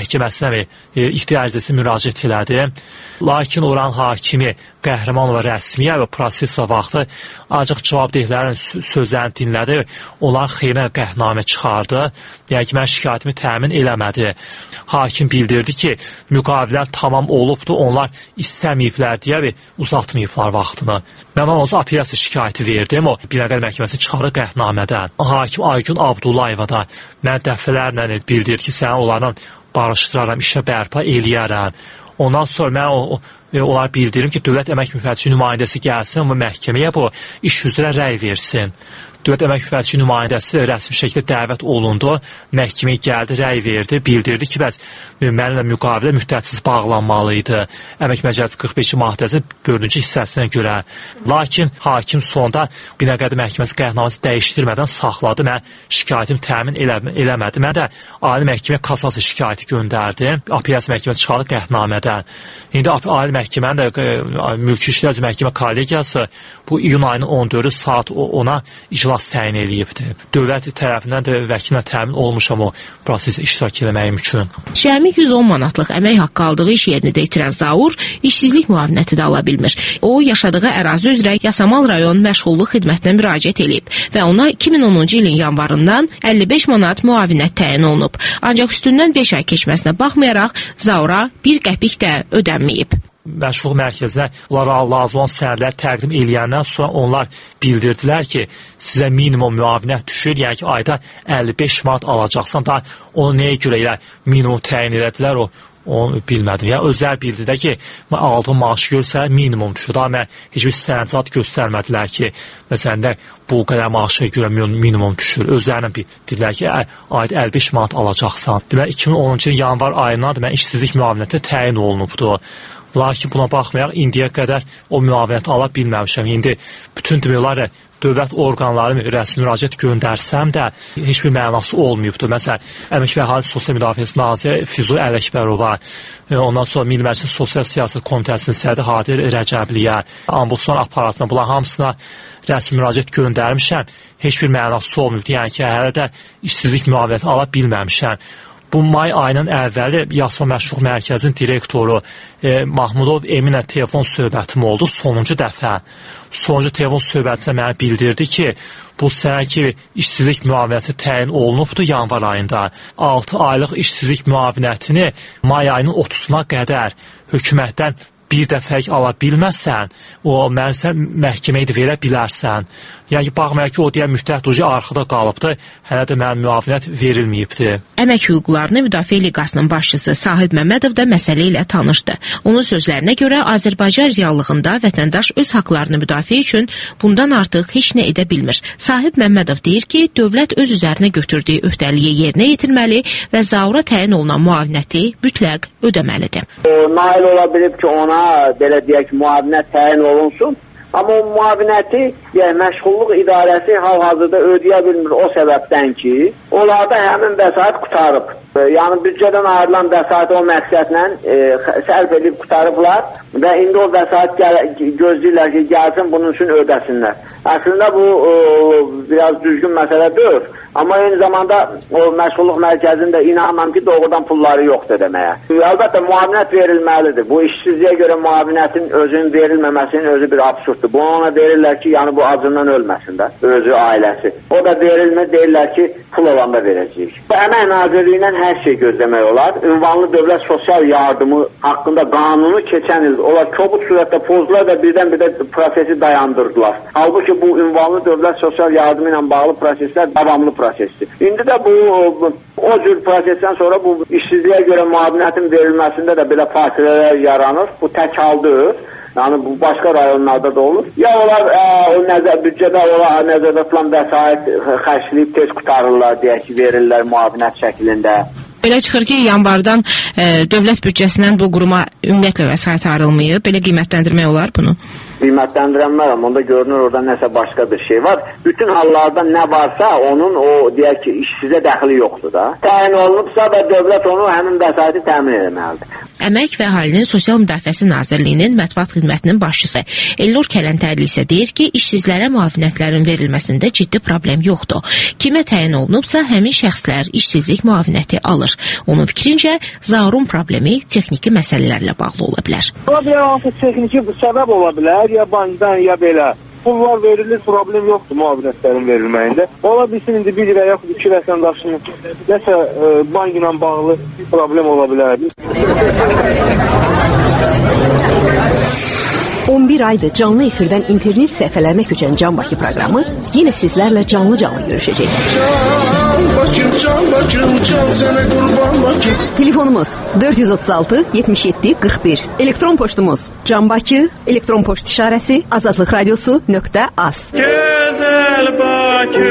məhkəməsinə e, ixtiyarcısı müraciət elədi. Lakin oran hakimi Qəhrəmanova rəsmiyə və proseslə vaxtı ancaq cavabdehlərin sözlərini dinlədi, onların xeyrinə qəhnamə çıxardı. Yəni ki, mən şikayətimi təmin eləmədi. Hakim bildirdi ki, müqavilən tamam olubdur, onlar istəməyiblər deyə və uzatmayıblar vaxtını. Mən onca apellyasiya şikayəti verdim, o Binəqədi məhkəməsi çıxarı qəhnəmədən. Hakim Aygün Abdullayeva da mən dəfələrlə bildirdi ki, səni onlarla barışdıraram, işə bərpa eləyərəm. Ondan sonra mən o, o, onlara bildirim ki, Dövlət Əmək Müfəttişi nümayəndəsi gəlsin, amma məhkəməyə bu iş üzrə rəy versin. Dövlət Əmək Müfəttişi nümayəndəsi rəsmi şəkildə dəvət olundu, məhkəməyə gəldi, rəy verdi, bildirdi ki, bəs mənimlə müqavilə müddətsiz bağlanmalı idi. Əmək Məcəlləsi qırx beşinci maddəsinin dördüncü hissəsinə görə. Lakin hakim sonda Binəqədi məhkəməsi qəhnəməsi dəyişdirmədən saxladı. Mən şikayətim təmin elə, eləmədi. Mən də Ali Məhkəməyə kassasiya şikayəti göndərdim. Apellyasiya məhkəməsi çıxardı qəhnəmədən. İndi Ali Məhkəmənin də Mülki İşlər üzrə Məhkəmə kollegiyası bu iyun ayının on dördü saat ona iclas təyin eləyibdir. Dövlət tərəfindən də vəkilə təmin olmuşam o prosesdə iştirak eləməyim üçün. Cəmi yüz on manatlıq əmək haqqı aldığı iş yerini də itirən Zaur işsizlik müavinəti də ala bilmir. O, yaşadığı ərazi üzrə Yasamal rayon məşğulluq xidmətinə müraciət edib və ona iki min onuncu ilin yanvarından əlli beş manat müavinət təyin olunub. Ancaq üstündən beş ay keçməsinə baxmayaraq Zaura bir qəpik də ödənməyib. Məşğulluq mərkəzinə onlara lazım olan sənədlər təqdim eləyəndən sonra onlar bildirdilər ki, sizə minimum müavinət düşür, yəni ki, ayda əlli beş manat alacaqsan, da onu nəyə görə elə minimum təyin elədilər, o onu bilmədim. Yəni özləri bildirdi ki, aldığım maaşı görsə minimum düşür. Daha mən heç bir sənəd göstərmədilər ki, məsələn də bu qədər maaşa görə minimum düşür. Özlərinə dedilər ki, ayda əlli beş manat alacaqsan. Demək, iki min onuncu ilin yanvar ayından da mən işsizlik müavinəti təyin olunubdu. Lakin buna baxmayaraq indiyə qədər o müavinəti ala bilməmişəm. İndi bütün demək olar dövlət orqanları rəsmi müraciət göndərsəm də heç bir mənası olmayıbdır. Məsələn, Əmək və Əhali Sosial Müdafiəsi naziri Füzuli Ələkbərova, ondan sonra Milli Məclisin Sosial Siyasət Komitəsinin sədri Hadir Rəcəbliyə, Ombudsman aparatına, bunlar hamısına rəsmi müraciət göndərmişəm. Heç bir mənası olmayıbdır. Yəni ki, hələ də işsizlik müavinəti ala bilməmişəm. Bu may ayının əvvəli Yasamal Məşğulluq Mərkəzinin direktoru e, Mahmudov Eminlə telefon söhbətim oldu, sonuncu dəfə. Sonuncu telefon söhbətində mənə bildirdi ki, bu sənə ki, işsizlik müavinəti təyin olunubdur yanvar ayında. altı aylıq işsizlik müavinətini may ayının otuzuna qədər hökumətdən bir dəfəlik ala bilməsən, o mən sən məhkəməyə də verə bilərsən. Yəni ki, baxmayaq ki, o deyən müddət ucu arxada qalıbdır, hələ də mənim müavinət verilməyibdir. Əmək hüquqlarını Müdafiə Liqasının başçısı Sahib Məmmədov da məsələ ilə tanışdı. Onun sözlərinə görə Azərbaycan reallığında vətəndaş öz haqlarını müdafiə üçün bundan artıq heç nə edə bilmir. Sahib Məmmədov deyir ki, dövlət öz üzərinə götürdüyü öhdəliyi yerinə yetirməli və Zaura təyin olunan müavinəti mütləq ödəməlidir. Nail ola bilib ki, ona belə deyək müavinət təyin olunsun. Amma o müavinəti yəni, məşğulluq idarəsi hal-hazırda ödəyə bilmir o səbəbdən ki, onlarda həmin vəsait qutarıb. Yəni büdcədən ayrılan vəsaiti o məqsədlə e, sərf edib qutarıblar və indi o vəsait gözləyirlər ki, gəlsin bunun üçün ödəsinlər. Əslində bu e, biraz düzgün məsələ deyil. Amma eyni zamanda o məşğulluq mərkəzində inanmam ki, doğrudan pulları yoxdur deməyə. Əlbəttə, müavinət verilməlidir. Bu işsizliyə görə müavinətin özünün verilməməsinin özü bir absurddur. Bunu ona verirlər ki, yəni bu acından ölməsin də, özü ailəsi. O da verilmir, deyirlər ki, pul olanda verəcəyik. Əmək Nazirliyindən hər şey gözləmək olar. Ünvanlı dövlət sosial yardımı haqqında qanunu keçən il onlar kobud surətdə pozdular və birdən bir də prosesi dayandırdılar. Halbuki bu ünvanlı dövlət sosial yardımı ilə bağlı proseslər davamlı prosesdir. İndi də bu o cür prosesdən sonra bu işsizliyə görə müavinətin verilməsində də belə fasilələr yaranır. Bu tək haldır. Yəni bu başqa rayonlarda da olur. Ya onlar ə, o nəzər büdcədə ola nəzərdə tutulan vəsait xərcləyib tez qutarırlar deyə ki, verirlər müavinət şəklində. Belə çıxır ki, yanvardan ə, dövlət büdcəsindən bu quruma ümumiyyətlə vəsait ayrılmayıb. Belə qiymətləndirmək olar bunu? Qiymətləndirənlər, onda görünür orada nəsə başqa bir şey var. Bütün hallarda nə varsa onun o deyək ki, işsizə dəxli yoxdur da. Təyin olunubsa və dövlət onu həmin vəsaiti təmin etməlidir. Əmək və Əhalinin Sosial Müdafiəsi Nazirliyinin mətbuat xidmətinin başçısı Elnur Kələntərli isə deyir ki, işsizlərə müavinətlərin verilməsində ciddi problem yoxdur. Kimə təyin olunubsa, həmin şəxslər işsizlik müavinəti alır. yaranır. Onun fikrincə, zarun problemi texniki məsələlərlə bağlı ola bilər. Ola bilər, hansı texniki səbəb ola bilər, ya bankdan, ya belə. Pullar verilir, problem yoxdur müavinətlərin verilməyində. Ola bilsin, indi bir lirə yaxud iki vətəndaşının nəsə e, bank ilə bağlı problem ola bilər. on bir aydır canlı efirdən internet səhifələrinə köçən Can Bakı proqramı yenə sizlərlə canlı-canlı görüşəcək. Can Bakı, Can Bakı, can sənə qurban Bakı. Telefonumuz dörd yüz otuz altı yetmiş yeddi qırx bir. Elektron poçtumuz Can Bakı, elektron poçt işarəsi azadlıq radiosu nöqtə az. Gözəl Bakı.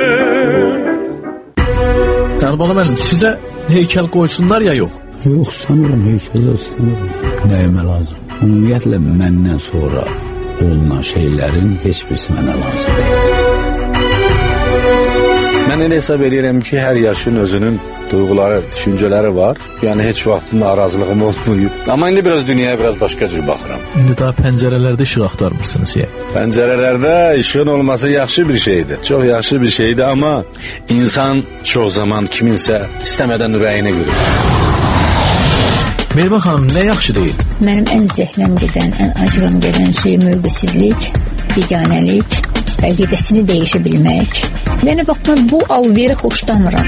Tanrıbalı müəllim, sizə heykəl qoysunlar ya yox? Yox, sanırım heykəl sanırım. Nəyimə lazım? Ümumiyyətlə məndən sonra olunan şeylərin heç birisi mənə lazımdır. Mən elə hesab edirəm ki, hər yaşın özünün duyğuları, düşüncələri var. Yəni heç vaxt narazılığım olmayıb. Amma indi biraz dünyaya biraz başqa cür baxıram. İndi daha pəncərələrdə işıq axtarmırsınız ya. Pəncərələrdə işığın olması yaxşı bir şeydir. Çox yaxşı bir şeydir, amma insan çox zaman kiminsə istəmədən ürəyinə görür. Mehriban xanım, nə yaxşı deyil? Mənim ən zəhləm gedən, ən acığım gedən şey mövqesizlik, biganəlik, əqidəsini dəyişə bilmək. Yəni, bax, mən bu alveri xoşlamıram.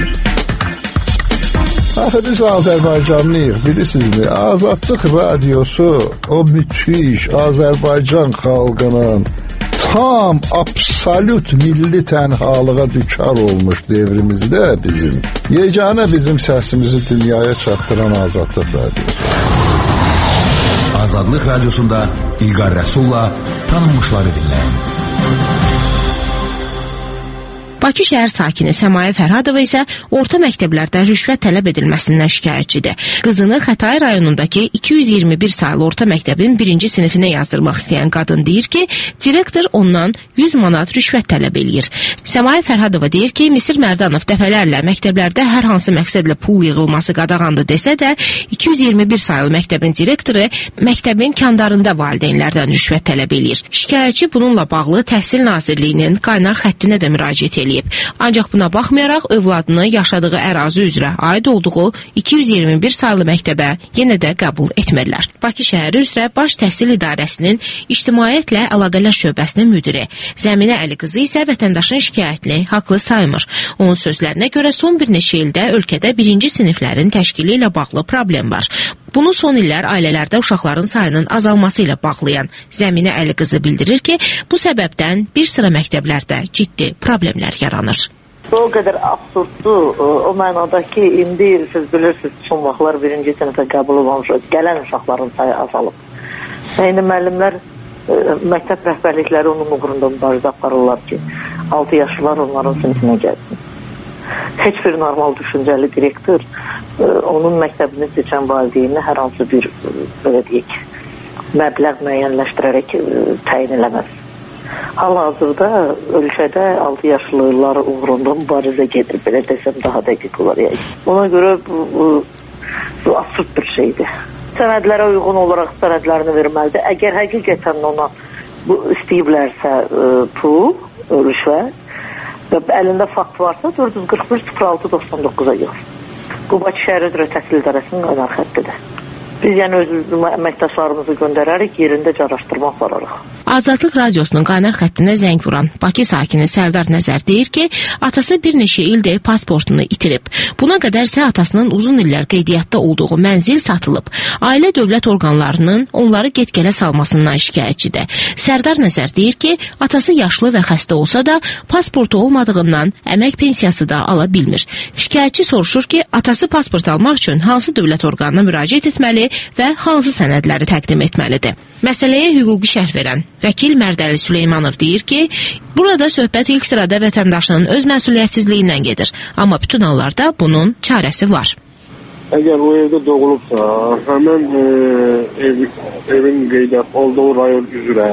Axı, biz Azərbaycanlıyıq, bilirsinizmi? Azadlıq radiosu o müthiş Azərbaycan xalqının tam, absolut milli tənhalığa düçar olmuş devrimizdə bizim, yeganə bizim səsimizi dünyaya çatdıran Azadlıq radiosu. Azadlıq radiosunda İlqar Rəsulla tanınmışları dinləyin. Bakı şəhər sakini Səmayə Fərhadova isə orta məktəblərdə rüşvət tələb edilməsindən şikayətçidir. Qızını Xətai rayonundakı iki yüz iyirmi bir saylı orta məktəbin birinci sinifinə yazdırmaq istəyən qadın deyir ki, direktor ondan yüz manat rüşvət tələb eləyir. Səmayə Fərhadova deyir ki, Misir Mərdanov dəfələrlə məktəblərdə hər hansı məqsədlə pul yığılması qadağandır desə də, iki yüz iyirmi bir saylı məktəbin direktoru məktəbin kəndarında valideynlərdən rüşvət tələb eləyir. Şikayətçi bununla bağlı Təhsil Nazirliyinin qaynar xəttinə də müraciət eləyir. Ancaq buna baxmayaraq övladını yaşadığı ərazi üzrə aid olduğu iki yüz iyirmi bir saylı məktəbə yenə də qəbul etmirlər. Bakı şəhəri üzrə Baş Təhsil İdarəsinin İctimaiyyətlə Əlaqələr şöbəsinin müdiri Zəminə Əli qızı isə vətəndaşın şikayətini haqlı saymır. Onun sözlərinə görə son bir neçə ildə ölkədə birinci siniflərin təşkili ilə bağlı problem var. Bunu son illər ailələrdə uşaqların sayının azalması ilə bağlayan Zəminə Əli qızı bildirir ki, bu səbəbdən bir sıra məktəblərdə ciddi problemlər yaranır. O qədər absurddur, o mənada ki, indi siz bilirsiniz, son vaxtlar birinci sinifə qəbul olunmuş, gələn uşaqların sayı azalıb. Yəni, müəllimlər, məktəb rəhbərlikləri onun uğrunda mübarizə aparırlar ki, altı yaşlılar onların sinifinə gəlsin. Heç bir normal düşüncəli direktor onun məktəbini seçən valideyni hər hansı bir, belə deyək, məbləğ müəyyənləşdirərək təyin eləməz. Hal-hazırda ölkədə altı yaşlılar uğrunda mübarizə gedir, belə desəm daha dəqiq olar. Yəni. Ona görə bu, bu, bu absurd bir şeydir. Sənədlərə uyğun olaraq sənədlərini verməlidir. Əgər həqiqətən ona bu istəyiblərsə pul, rüşvət, və əlində fakt varsa dörd yüz qırx bir sıfır altı doxsan doqquza yox. Bu Bakı şəhər üzrə Təhsil İdarəsinin qaynar xəttidir. Biz yəni öz əməkdaşlarımızı göndərərək yerində araşdırma apararıq. Azadlıq radiosunun qaynar xəttinə zəng vuran Bakı sakini Sərdar Nəzər deyir ki, atası bir neçə ildir pasportunu itirib. Buna qədər isə atasının uzun illər qeydiyyatda olduğu mənzil satılıb. Ailə dövlət orqanlarının onları get-gələ salmasından şikayətçidir. Sərdar Nəzər deyir ki, atası yaşlı və xəstə olsa da pasportu olmadığından əmək pensiyası da ala bilmir. Şikayətçi soruşur ki, atası pasport almaq üçün hansı dövlət orqanına müraciət etməli və hansı sənədləri təqdim etməlidir. Məsələyə hüquqi şərh verən vəkil Mərdəli Süleymanov deyir ki, burada söhbət ilk sırada vətəndaşının öz məsuliyyətsizliyindən gedir. Amma bütün hallarda bunun çarəsi var. Əgər o evdə doğulubsa, həmən e, ev, evin qeydiyyat olduğu rayon üzrə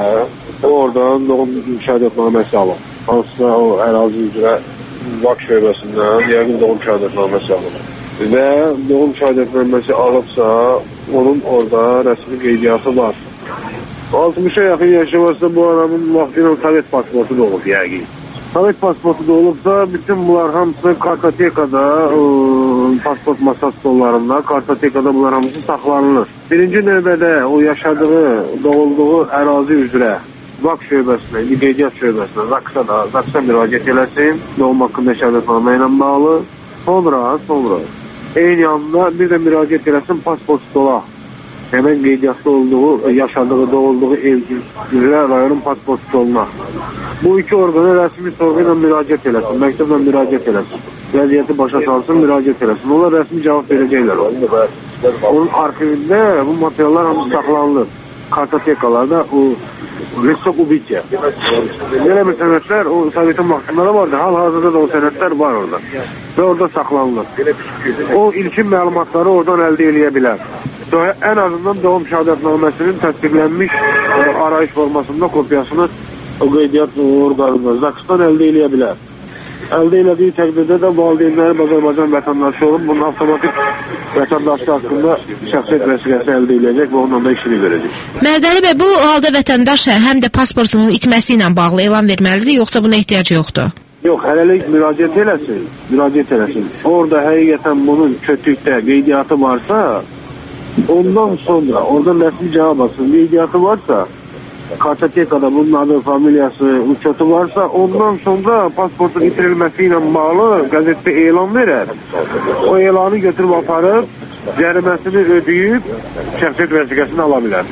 oradan doğum şəhadətnaməsi alır. Hansısa o ərazi üzrə Bakı şöbəsindən yəqin doğum şəhadətnaməsi alır. Və doğum şəhadətnaməsi alıbsa, onun orada rəsmi qeydiyyatı var. altmışa yaxın yaşı varsa bu adamın vaxtıyla Sovet pasportu da olub yəqin. Sovet pasportu da olubsa, bütün bunlar hamısı kartotekada, pasport masa stollarında, kartotekada bunlar hamısı saxlanılır. Birinci növbədə o yaşadığı, doğulduğu ərazi üzrə Vak şöbəsinə, qeydiyyat şöbəsinə, Zaksa da, Zaksa müraciət eləsin, doğum haqqında şəhadətnamə ilə bağlı. Sonra, sonra eyni anda bir də müraciət eləsin pasport stola. Hemen qeydiyyatda olduğu, yaşadığı, doğulduğu ev üzrə rayonun pasport stoluna. Bu iki orqana rəsmi sorğu ilə müraciət eləsin, məktubla müraciət eləsin. Vəziyyəti başa salsın, müraciət eləsin. Onlar rəsmi cavab verəcəklər. Onun arxivində bu materiallar hamısı saxlanılır. Kartotekalarda o Restok Ubitya. Belə bir sənətlər o Sovetin vaxtında da vardı. Hal-hazırda da o sənətlər var orada. Və orada saxlanılır. O ilkin məlumatları oradan əldə eləyə bilər. Ən azından doğum şəhadətnaməsinin təsdiqlənmiş arayış formasında kopyasını o qeydiyyat orqanında Zakistan əldə eləyə bilər. Əldə elədiyi təqdirdə də valideynləri Azərbaycan vətəndaşı olub, bunun avtomatik vətəndaşı haqqında şəxsiyyət vəsiqəsi əldə eləyəcək və onunla da işini verəcək. Mərdəli bəy, bu halda vətəndaş həm də pasportunun itməsi ilə bağlı elan verməlidir, yoxsa buna ehtiyac yoxdur? Yox, hələlik müraciət eləsin, müraciət eləsin. Orada həqiqətən bunun kötükdə qeydiyyatı varsa, ondan sonra, oradan rəsmi cavab alsın, qeydiyyatı varsa, kartotekada bunun adı, familiyası, uçotu varsa, ondan sonra pasportun itirilməsi ilə bağlı qəzetdə elan verər. O elanı götürüb aparıb, cəriməsini ödəyib, şəxsiyyət vəsiqəsini ala bilər.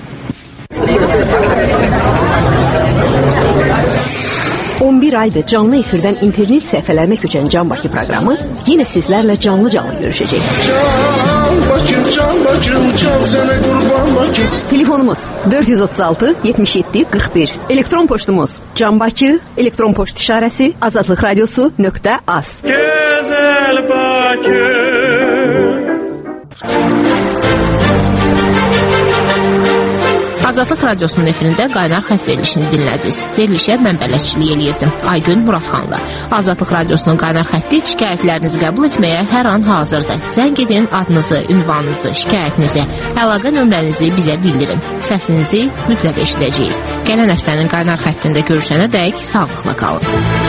on bir aydır canlı efirdən internet səhifələrinə köçən Can Bakı proqramı yenə sizlərlə canlı-canlı görüşəcək. Can Bakım, Can Bakım, can sənə qurban Bakım. Telefonumuz dörd yüz otuz altı yetmiş yeddi qırx bir. Elektron poçtumuz Can Bakı, elektron poçt işarəsi azadlıq radiosu nöqtə az. Gözəl Bakı. Azadlıq radiosunun efirində qaynar xətt verilişini dinlədiniz. Verilişə mən bələdçilik eləyirdim. Aygün Muradxanlı. Azadlıq radiosunun qaynar xətti şikayətlərinizi qəbul etməyə hər an hazırdır. Zəng edin, adınızı, ünvanınızı, şikayətinizi, əlaqə nömrənizi bizə bildirin. Səsinizi mütləq eşidəcəyik. Gələn həftənin qaynar xəttində görüşənə dək sağlıqla qalın.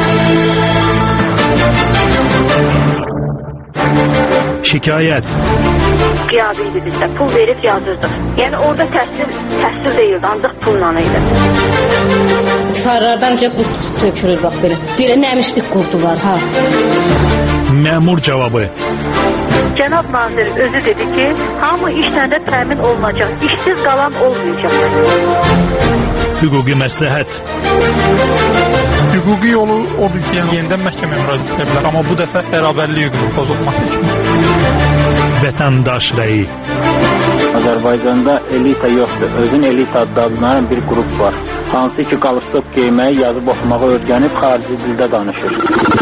Şikayət. Qiyabi idi bizdə, pul verib yazırdıq. Yəni orada təhsil, təhsil deyildi, ancaq pulla idi. Tifarlardan necə qurt tökülür, bax belə. Belə nəmişlik qurdu var, ha. Məmur cavabı. Cənab nazir özü dedi ki, hamı işlə də təmin olunacaq, işsiz qalan olmayacaq. Hüquqi məsləhət. Hüquqi yolu odur ki, yəni yenidən məhkəməyə müraciət edə bilər, amma bu dəfə bərabərlik hüququ pozulması kimi. Vətəndaş rəyi. Azərbaycanda elita yoxdur. Özün elita adlanan bir qrup var. Hansı ki, qalstuk geyməyi, yazıb oxumağı öyrənib xarici dildə danışır.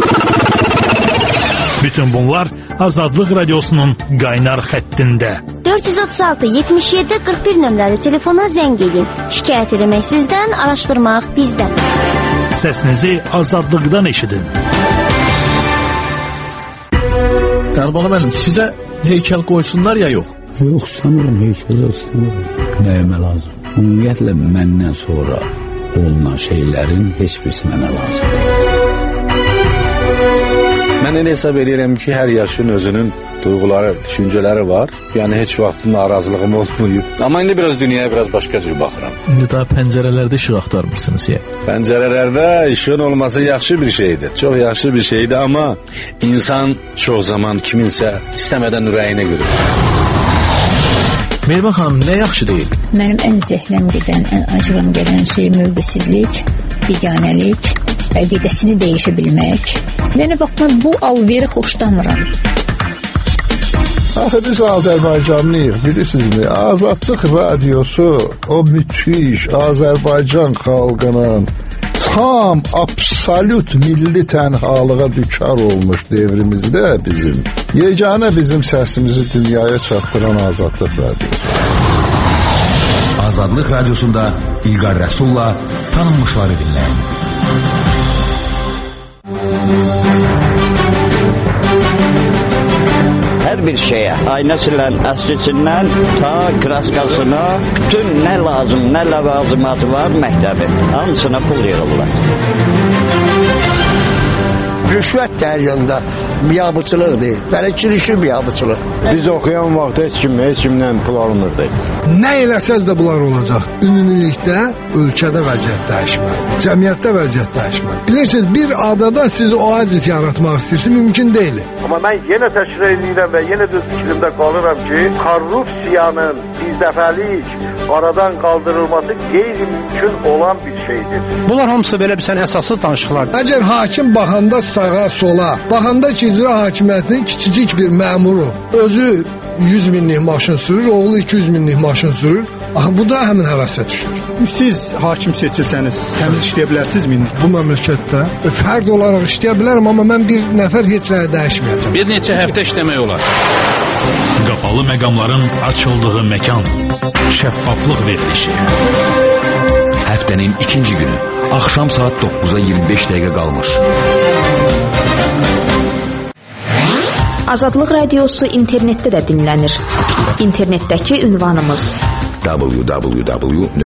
Bütün bunlar Azadlıq radiosunun qaynar xəttində. dörd yüz otuz altı yetmiş yeddi qırx bir nömrəli telefona zəng edin. Şikayət eləmək sizdən, araşdırmaq bizdən. Səsinizi azadlıqdan eşidin. Əlbəttə müəllim, sizə heykəl qoysunlar ya yox? Yox, sanırım heykəl olsun. Nəyimə lazım? Ümumiyyətlə məndən sonra olunan şeylərin heç birisi mənə lazımdır. Mən elə hesab edirəm ki, hər yaşın özünün duyğuları, düşüncələri var. Yəni heç vaxt narazılığım olmayıb. Amma indi biraz dünyaya biraz başqa cür baxıram. İndi daha pəncərələrdə işıq axtarmırsınız ya. Pəncərələrdə işığın olması yaxşı bir şeydir. Çox yaxşı bir şeydir, amma insan çox zaman kiminsə istəmədən ürəyinə görür. Mehriban xanım, nə yaxşı deyil? Mənim ən zəhləm gedən, ən acığım gələn şey mövqesizlik, biganəlik, əqidəsini dəyişə bilmək. Yəni, bax, mən bu alveri xoşlamıram. Axı biz Azərbaycanlıyıq, bilirsinizmi? Azadlıq radiosu o müthiş Azərbaycan xalqının tam absolut milli tənhalığa düçar olmuş devrimizdə bizim yeganə bizim səsimizi dünyaya çatdıran Azadlıq radiosu. Azadlıq radiosunda İlqar Rəsulla tanınmışları dinləyin. Hər bir şeyə, aynəsindən, əslisindən, ta kraskasına, bütün nə lazım, nə ləvazimatı var məktəbi, hamısına pul yığırlar. rüşvət dərgəndə biabıçılıqdır. Belə kirişi biabıçılıq. Biz oxuyan vaxt heç kim, heç kimdən pul almırdı. Nə eləsəz də bunlar olacaq. Ümumilikdə ölkədə vəziyyət dəyişməlidir. Cəmiyyətdə vəziyyət dəyişməlidir. Bilirsiniz, bir adada siz oazis yaratmaq istəyirsiniz, mümkün deyil. Amma mən yenə təkrar edirəm və yenə də fikrimdə qalıram ki, korrupsiyanın birdəfəlik aradan qaldırılması qeyri-mümkün olan bir şeydir. Bunlar hamısı belə bir sən əsaslı danışıqlardır. Əgər hakim baxanda sağa, sola, baxanda ki, icra hakimiyyətinin kiçicik bir məmuru özü yüz minlik maşın sürür, oğlu iki yüz minlik maşın sürür. Aha, bu da həmin həvəsə düşür. Siz hakim seçilsəniz, təmiz işləyə bilərsiniz mi? Bu məmləkətdə fərd olaraq işləyə bilərəm, amma mən bir nəfər heç nəyə dəyişməyəcəm. Bir neçə həftə işləmək olar. Qapalı məqamların açıldığı məkan. Şəffaflıq verilişi. Həftənin ikinci günü. Axşam saat dokkuza iyirmi beş dəqiqə qalmış. Azadlıq Radiosu internetdə də dinlənir. İnternetdəki ünvanımız w w w